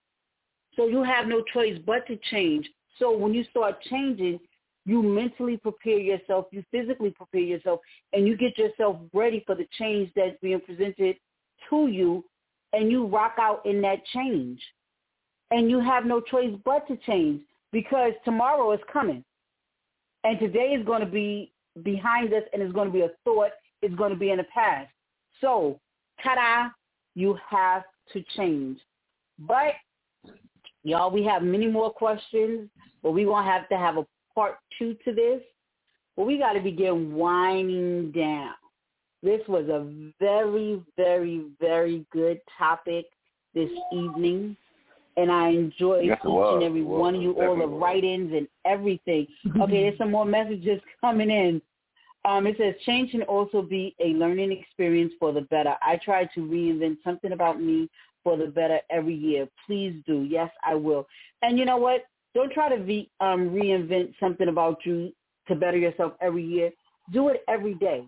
So you have no choice but to change. So when you start changing, you mentally prepare yourself, you physically prepare yourself, and you get yourself ready for the change that's being presented to you, and you rock out in that change. And you have no choice but to change, because tomorrow is coming. And today is going to be behind us, and it's going to be a thought. It's going to be in the past. So, ta-da, you have to change. But, y'all, we have many more questions, but we're going to have a part 2 to this. But we got to begin winding down. This was a very, very, very good topic this evening. And I enjoyed each and every one of you, all the write-ins and everything. Okay, there's some more messages coming in. It says, change can also be a learning experience for the better. I try to reinvent something about me for the better every year. Please do. Yes, I will. And you know what? Don't try to reinvent something about you to better yourself every year. Do it every day.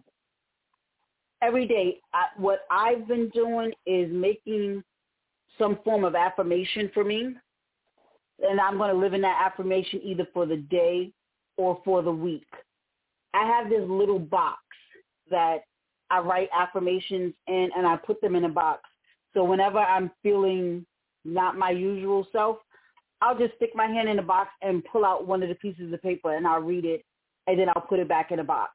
Every day. What I've been doing is making some form of affirmation for me, and I'm going to live in that affirmation either for the day or for the week. I have this little box that I write affirmations in, and I put them in a box. So whenever I'm feeling not my usual self, I'll just stick my hand in the box and pull out one of the pieces of paper, and I'll read it, and then I'll put it back in the box.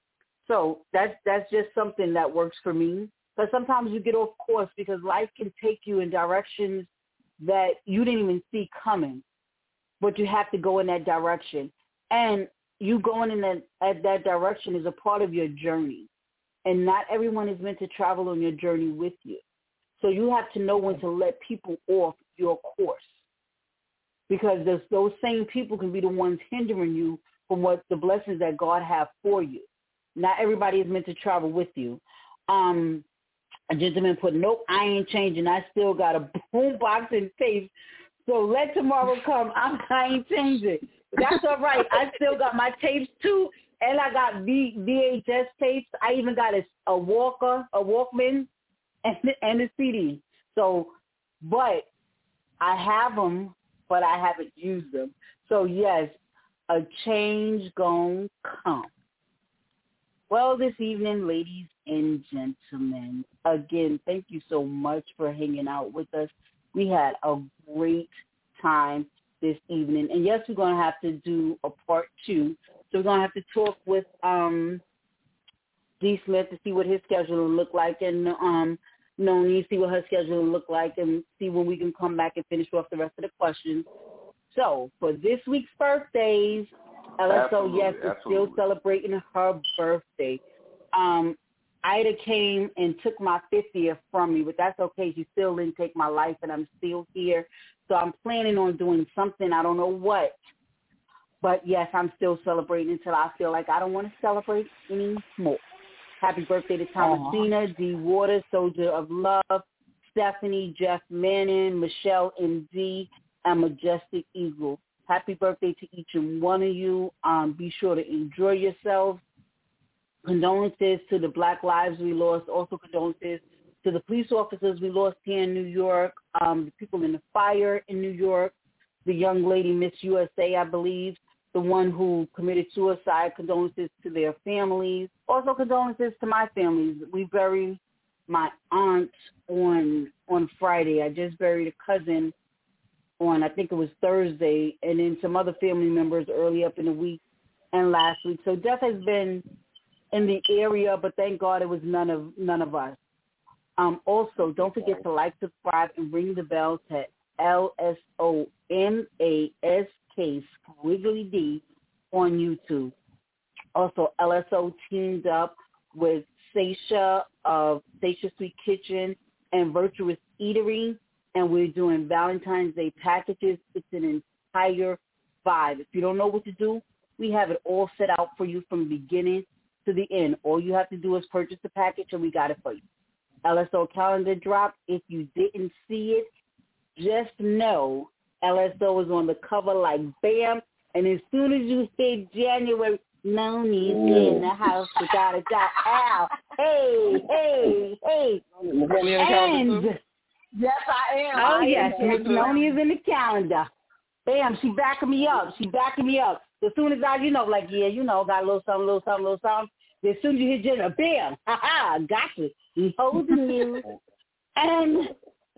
So that's just something that works for me. But sometimes you get off course because life can take you in directions that you didn't even see coming, but you have to go in that direction. And you going in that direction is a part of your journey. And not everyone is meant to travel on your journey with you. So you have to know when to let people off your course, because those same people can be the ones hindering you from what the blessings that God have for you. Not everybody is meant to travel with you. A gentleman put, nope, I ain't changing. I still got a boom box and tape. So let tomorrow come. I ain't changing. That's all right. I still got my tapes too, and I got VHS tapes. I even got a Walkman, and a CD. So, but I have them, but I haven't used them. So yes, a change gon' come. Well, this evening, ladies and gentlemen, again, thank you so much for hanging out with us. We had a great time this evening. And yes, we're going to have to do a part 2. So we're going to have to talk with D. Smith to see what his schedule will look like, and Noni, see what her schedule will look like, and see when we can come back and finish off the rest of the questions. So for this week's birthdays, LSO, yes, is still celebrating her birthday. Ida came and took my 50th from me, but that's okay. She still didn't take my life, and I'm still here. So I'm planning on doing something. I don't know what. But, yes, I'm still celebrating until I feel like I don't want to celebrate anymore. Happy birthday to Thomasina, D. Waters, Soldier of Love, Stephanie, Jeff Manning, Michelle M.D., and Majestic Eagle. Happy birthday to each and one of you. Be sure to enjoy yourselves. Condolences to the Black lives we lost. Also condolences to the police officers we lost here in New York, the people in the fire in New York, the young lady, Miss USA, I believe, the one who committed suicide. Condolences to their families. Also condolences to my families. We buried my aunt on Friday. I just buried a cousin on, I think it was Thursday, and then some other family members early up in the week and last week. So death has been in the area, but thank God it was none of us. Also, don't forget to like, subscribe, and ring the bell to LSOMASK Squiggly D on YouTube. Also, LSO teamed up with Seisha of Seisha Sweet Kitchen and Virtuous Eatery, and we're doing Valentine's Day packages. It's an entire vibe. If you don't know what to do, we have it all set out for you from the beginning to the end. All you have to do is purchase the package, and we got it for you. LSO calendar drop. If you didn't see it, just know LSO is on the cover like bam. And as soon as you hit January, Noni's in the house without a doubt. Ow. Hey. And yes, I am. Oh, yes. Miss Noni is in the calendar. Bam, she backing me up. As soon as I, got a little something. As soon as you hit January, bam, got you. He's holding you. And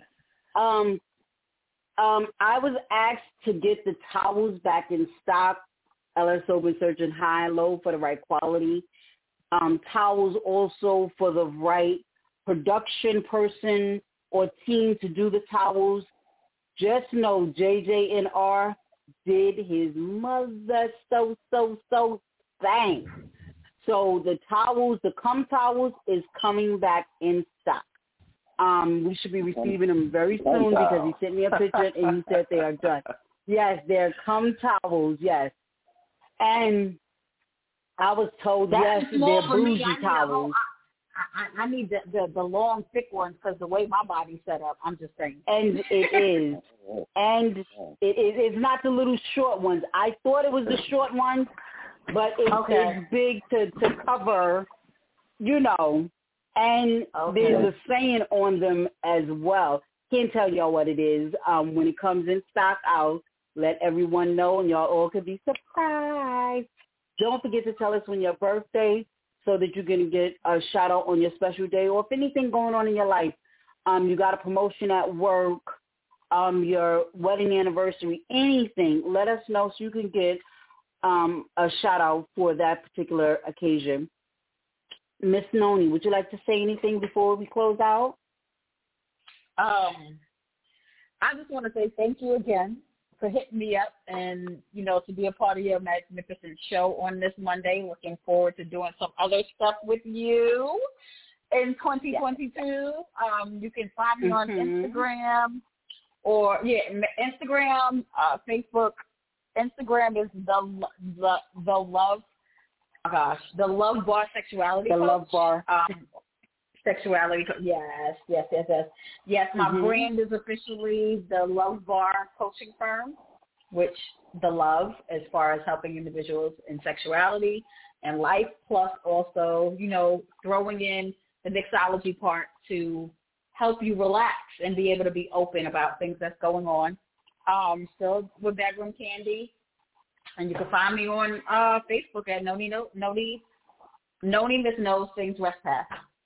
I was asked to get the towels back in stock. LSO been searching high and low for the right quality. Towels also for the right production person or team to do the towels. Just know JJNR did his mother so thing. So the towels, the cum towels, is coming back in stock. We should be receiving them very soon because he sent me a picture and he said they are done. Yes, they're cum towels, yes. And I was told, yes, they're bougie towels. I need the long, thick ones because the way my body's set up, I'm just saying. And it is. And it's not the little short ones. I thought it was the short ones, but it's big to cover, And there's a saying on them as well. Can't tell y'all what it is. When it comes in stock, I'll let everyone know, and y'all all could be surprised. Don't forget to tell us when your birthday so that you're going to get a shout-out on your special day, or if anything going on in your life, you got a promotion at work, your wedding anniversary, anything, let us know so you can get a shout-out for that particular occasion. Miss Noni, would you like to say anything before we close out? I just want to say thank you again for hitting me up and, to be a part of your magnificent show on this Monday. Looking forward to doing some other stuff with you in 2022. You can find me on Instagram Instagram, Facebook. Instagram is the love. Oh gosh, the Love Bar Sexuality Coach. Love Bar. Sexuality. Yes. Yes, my brand is officially the Love Bar Coaching Firm. which the love as far as helping individuals in sexuality and life, plus also, throwing in the mixology part to help you relax and be able to be open about things that's going on. Still with Bedroom Candy. And you can find me on Facebook at Noni Miss Knows Things West Path.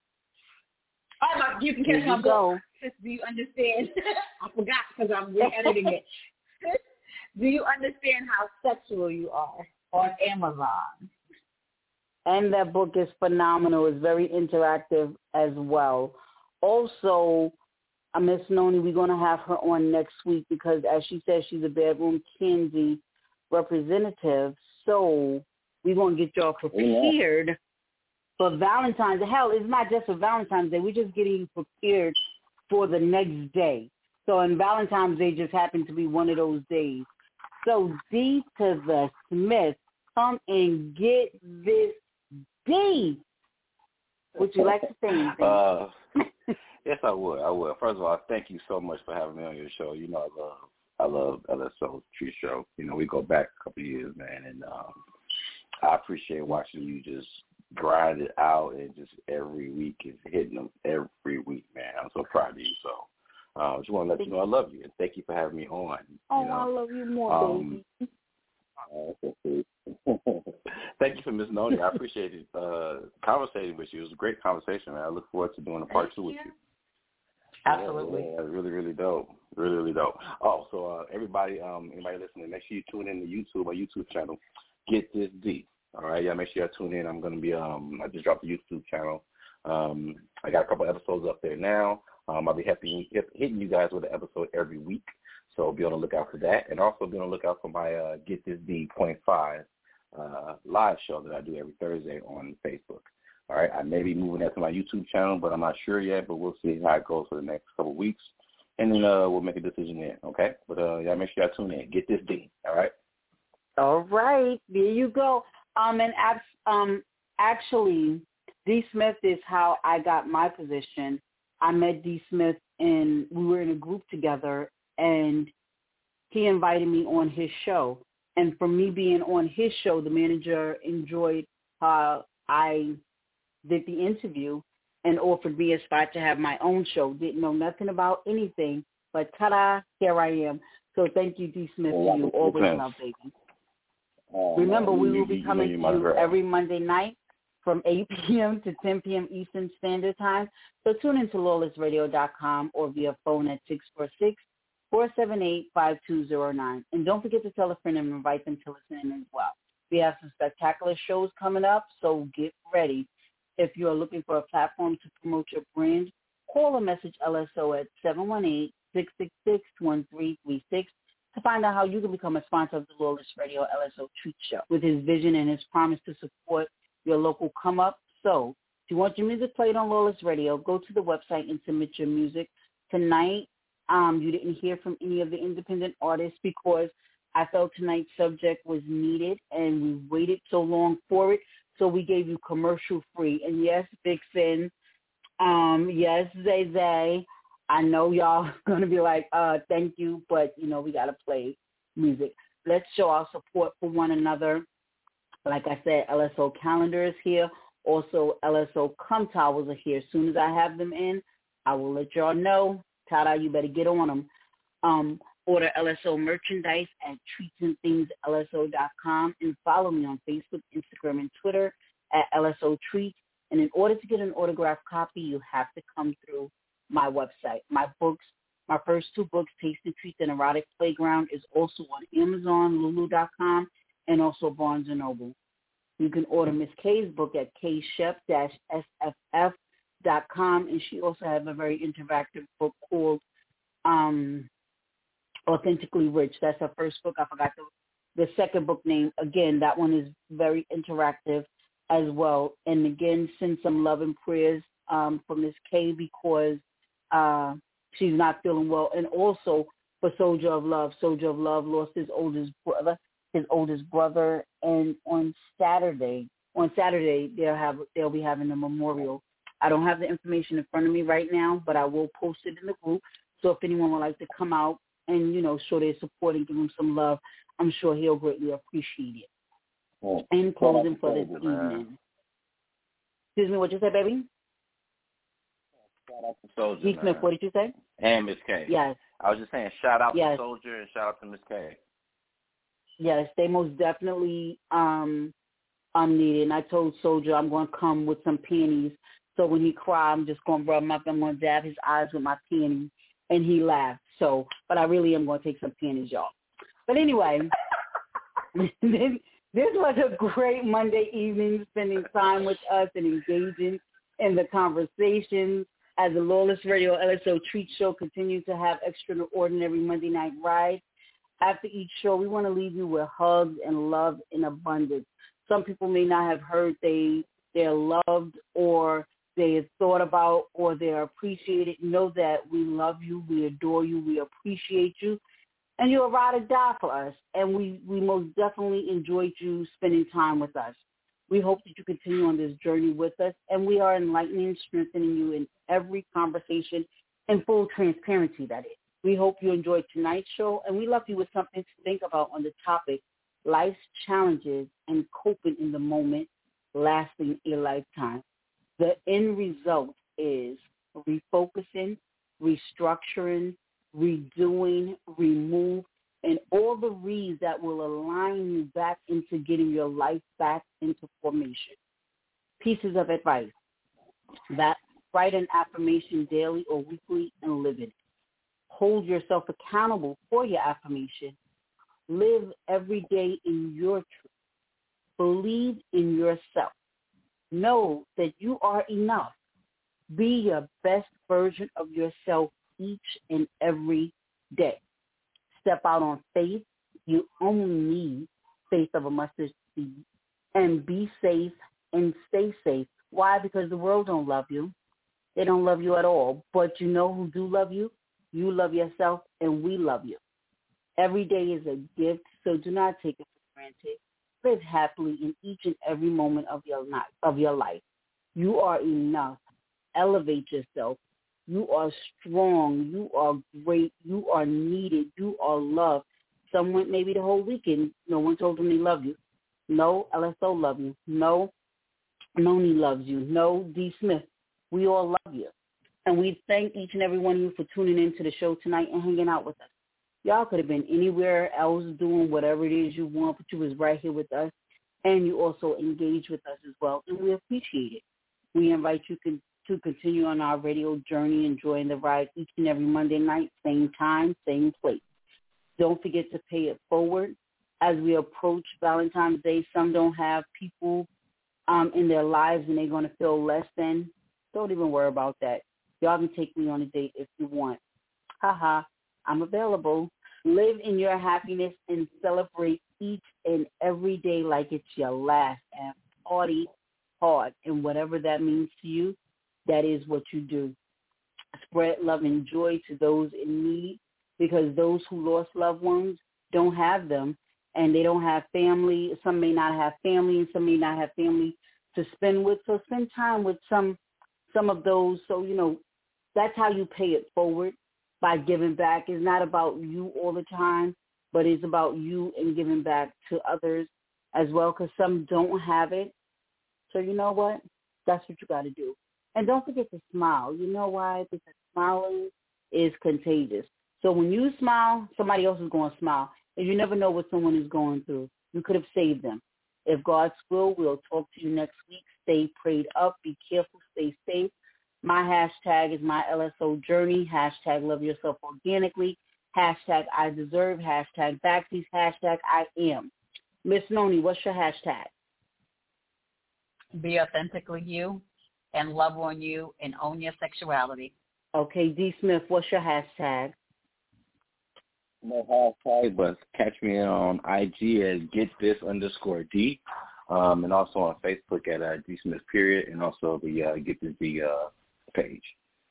You can catch my book. Sis, do you understand? I forgot because I'm re-editing it. Sis, do you understand how sexual you are? On Amazon. And that book is phenomenal. It's very interactive as well. Also, Miss Noni, we're going to have her on next week because, as she said, she's a Bedroom Candy representative. So we're going to get y'all prepared for Valentine's Day. Hell, it's not just for Valentine's Day. We're just getting prepared for the next day. So, and Valentine's Day just happened to be one of those days. So, D to the Smith, come and get this D. Would you like to say anything? Yes, I would. First of all, thank you so much for having me on your show. I love LSO Treat Show. We go back a couple of years, man, and I appreciate watching you just grind it out and just every week is hitting them every week, man. I'm so proud of you. So I just want to let you know I love you and thank you for having me on. I love you more, baby. Thank you for Miss Noni. I appreciate it. Conversating with you. It was a great conversation, man. I look forward to doing a part 2 with you. Absolutely. Yeah, really, really dope. Really, really dope. Oh, so anybody listening, make sure you tune in to my YouTube channel, Get This D. All right, yeah, make sure you tune in. I'm going to be, I just dropped the YouTube channel. I got a couple episodes up there now. I'll be hitting you guys with an episode every week. So be on the lookout for that. And also be on the lookout for my Get This D .5 live show that I do every Thursday on Facebook. All right, I may be moving that to my YouTube channel, but I'm not sure yet, but we'll see how it goes for the next couple of weeks. And then we'll make a decision then, okay? But yeah, make sure y'all tune in. Get This D, all right? All right, there you go. Actually, D. Smith is how I got my position. I met D. Smith, and we were in a group together, and he invited me on his show. And for me being on his show, the manager enjoyed how I did the interview and offered me a spot to have my own show. Didn't know nothing about anything, but ta-da, here I am. So thank you, D. Smith, to you. Always love, baby. Remember, we will be coming to you every Monday night from 8 p.m. to 10 p.m. Eastern Standard Time. So tune into lawlessradio.com or via phone at 646-478-5209. And don't forget to tell a friend and invite them to listen in as well. We have some spectacular shows coming up, so get ready. If you're looking for a platform to promote your brand, call or message LSO at 718-666-1336 to find out how you can become a sponsor of the Lawless Radio LSO Treat Show. With his vision and his promise to support your local come-up. So if you want your music played on Lawless Radio, go to the website and submit your music. Tonight, you didn't hear from any of the independent artists because I felt tonight's subject was needed and we waited so long for it. So we gave you commercial free. And yes, Vixen, yes, Zay, I know y'all going to be like, thank you, but, we got to play music. Let's show our support for one another. Like I said, LSO Calendar is here. Also, LSO Come Towels are here. As soon as I have them in, I will let y'all know. Tada, you better get on them. Order LSO merchandise at treatsandthingslso.com and follow me on Facebook, Instagram, and Twitter at LSO Treats. And in order to get an autographed copy, you have to come through my website. My books, my first 2 books, Taste and Treats and Erotic Playground, is also on Amazon, Lulu.com, and also Barnes & Noble. You can order Miss K's book at kchef-sff.com, and she also has a very interactive book called Authentically Rich. That's her first book. I forgot the second book name. Again, that one is very interactive as well. And again, send some love and prayers for Miss K because she's not feeling well. And also for Soldier of Love. Soldier of Love lost his oldest brother, and on Saturday they'll be having a memorial. I don't have the information in front of me right now, but I will post it in the group. So if anyone would like to come out and, show their support and give him some love, I'm sure he'll greatly appreciate it. Well, In closing for this Soldier, man. evening. Excuse me, what you say, baby? Shout out to Soldier, G. Smith, man. what did you say? And Miss K. Yes. I was just saying, shout out Yes. to Soldier and shout out to Miss K. Yes, they most definitely needed. And I told Soldier I'm going to come with some panties. So when he cried, I'm just going to rub him up. I'm going to dab his eyes with my panties. And he laughed. So, but I really am going to take some panties, y'all. But anyway, this was a great Monday evening, spending time with us and engaging in the conversations as the Lawless Radio LSO Treat Show continues to have extraordinary Monday night rides. After each show, we want to leave you with hugs and love in abundance. Some people may not have heard they're loved or they have thought about or they're appreciated. Know that we love you, we adore you, we appreciate you, and you're a ride or die for us. And we most definitely enjoyed you spending time with us. We hope that you continue on this journey with us, and we are enlightening and strengthening you in every conversation in full transparency, that is. We hope you enjoyed tonight's show, and we left you with something to think about on the topic, life's challenges and coping in the moment, lasting a lifetime. The end result is refocusing, restructuring, redoing, remove, and all the reads that will align you back into getting your life back into formation. Pieces of advice. Write an affirmation daily or weekly and live it. Hold yourself accountable for your affirmation. Live every day in your truth. Believe in yourself. Know that you are enough. Be your best version of yourself each and every day. Step out on faith. You only need faith of a mustard seed. And be safe and stay safe. Why? Because the world don't love you. They don't love you at all. But you know who do love you? You love yourself, and we love you. Every day is a gift, so do not take it for granted. Live happily in each and every moment of your life. You are enough. Elevate yourself. You are strong. You are great. You are needed. You are loved. Some went maybe the whole weekend. No one told them they love you. No, LSO love you. No, Noni loves you. No, D. Smith. We all love you. And we thank each and every one of you for tuning into the show tonight and hanging out with us. Y'all could have been anywhere else doing whatever it is you want, but you was right here with us, and you also engaged with us as well, and we appreciate it. We invite you to continue on our radio journey, enjoying the ride each and every Monday night, same time, same place. Don't forget to pay it forward. As we approach Valentine's Day, some don't have people in their lives, and they're going to feel less than. Don't even worry about that. Y'all can take me on a date if you want. Ha, I'm available. Live in your happiness and celebrate each and every day like it's your last, and party hard. And whatever that means to you, that is what you do. Spread love and joy to those in need, because those who lost loved ones don't have them, and they don't have family. Some may not have family, and some may not have family to spend with. So spend time with some of those. So, that's how you pay it forward, by giving back. It's not about you all the time, but it's about you and giving back to others as well, because some don't have it. So you know what? That's what you got to do. And don't forget to smile. You know why? Because smiling is contagious. So when you smile, somebody else is going to smile. And you never know what someone is going through. You could have saved them. If God's will, we'll talk to you next week. Stay prayed up. Be careful. Stay safe. My hashtag is my LSO journey. Hashtag love yourself organically. Hashtag I deserve. Hashtag backseat. Hashtag I am. Miss Noni, what's your hashtag? Be authentically you and love on you and own your sexuality. Okay, D. Smith, what's your hashtag? No hashtag, but catch me on IG as GetThis_D, and also on Facebook at D Smith period, and also the Get This D page.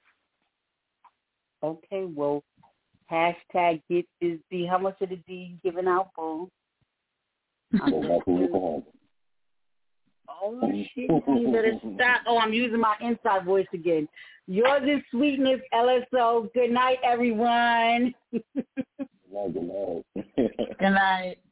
Okay, well, hashtag Get This D. How much of the D you giving out, boo? Oh, shit. You better stop. Oh, I'm using my inside voice again. You're the sweetness, LSO. Good night, everyone. Good night. Good night.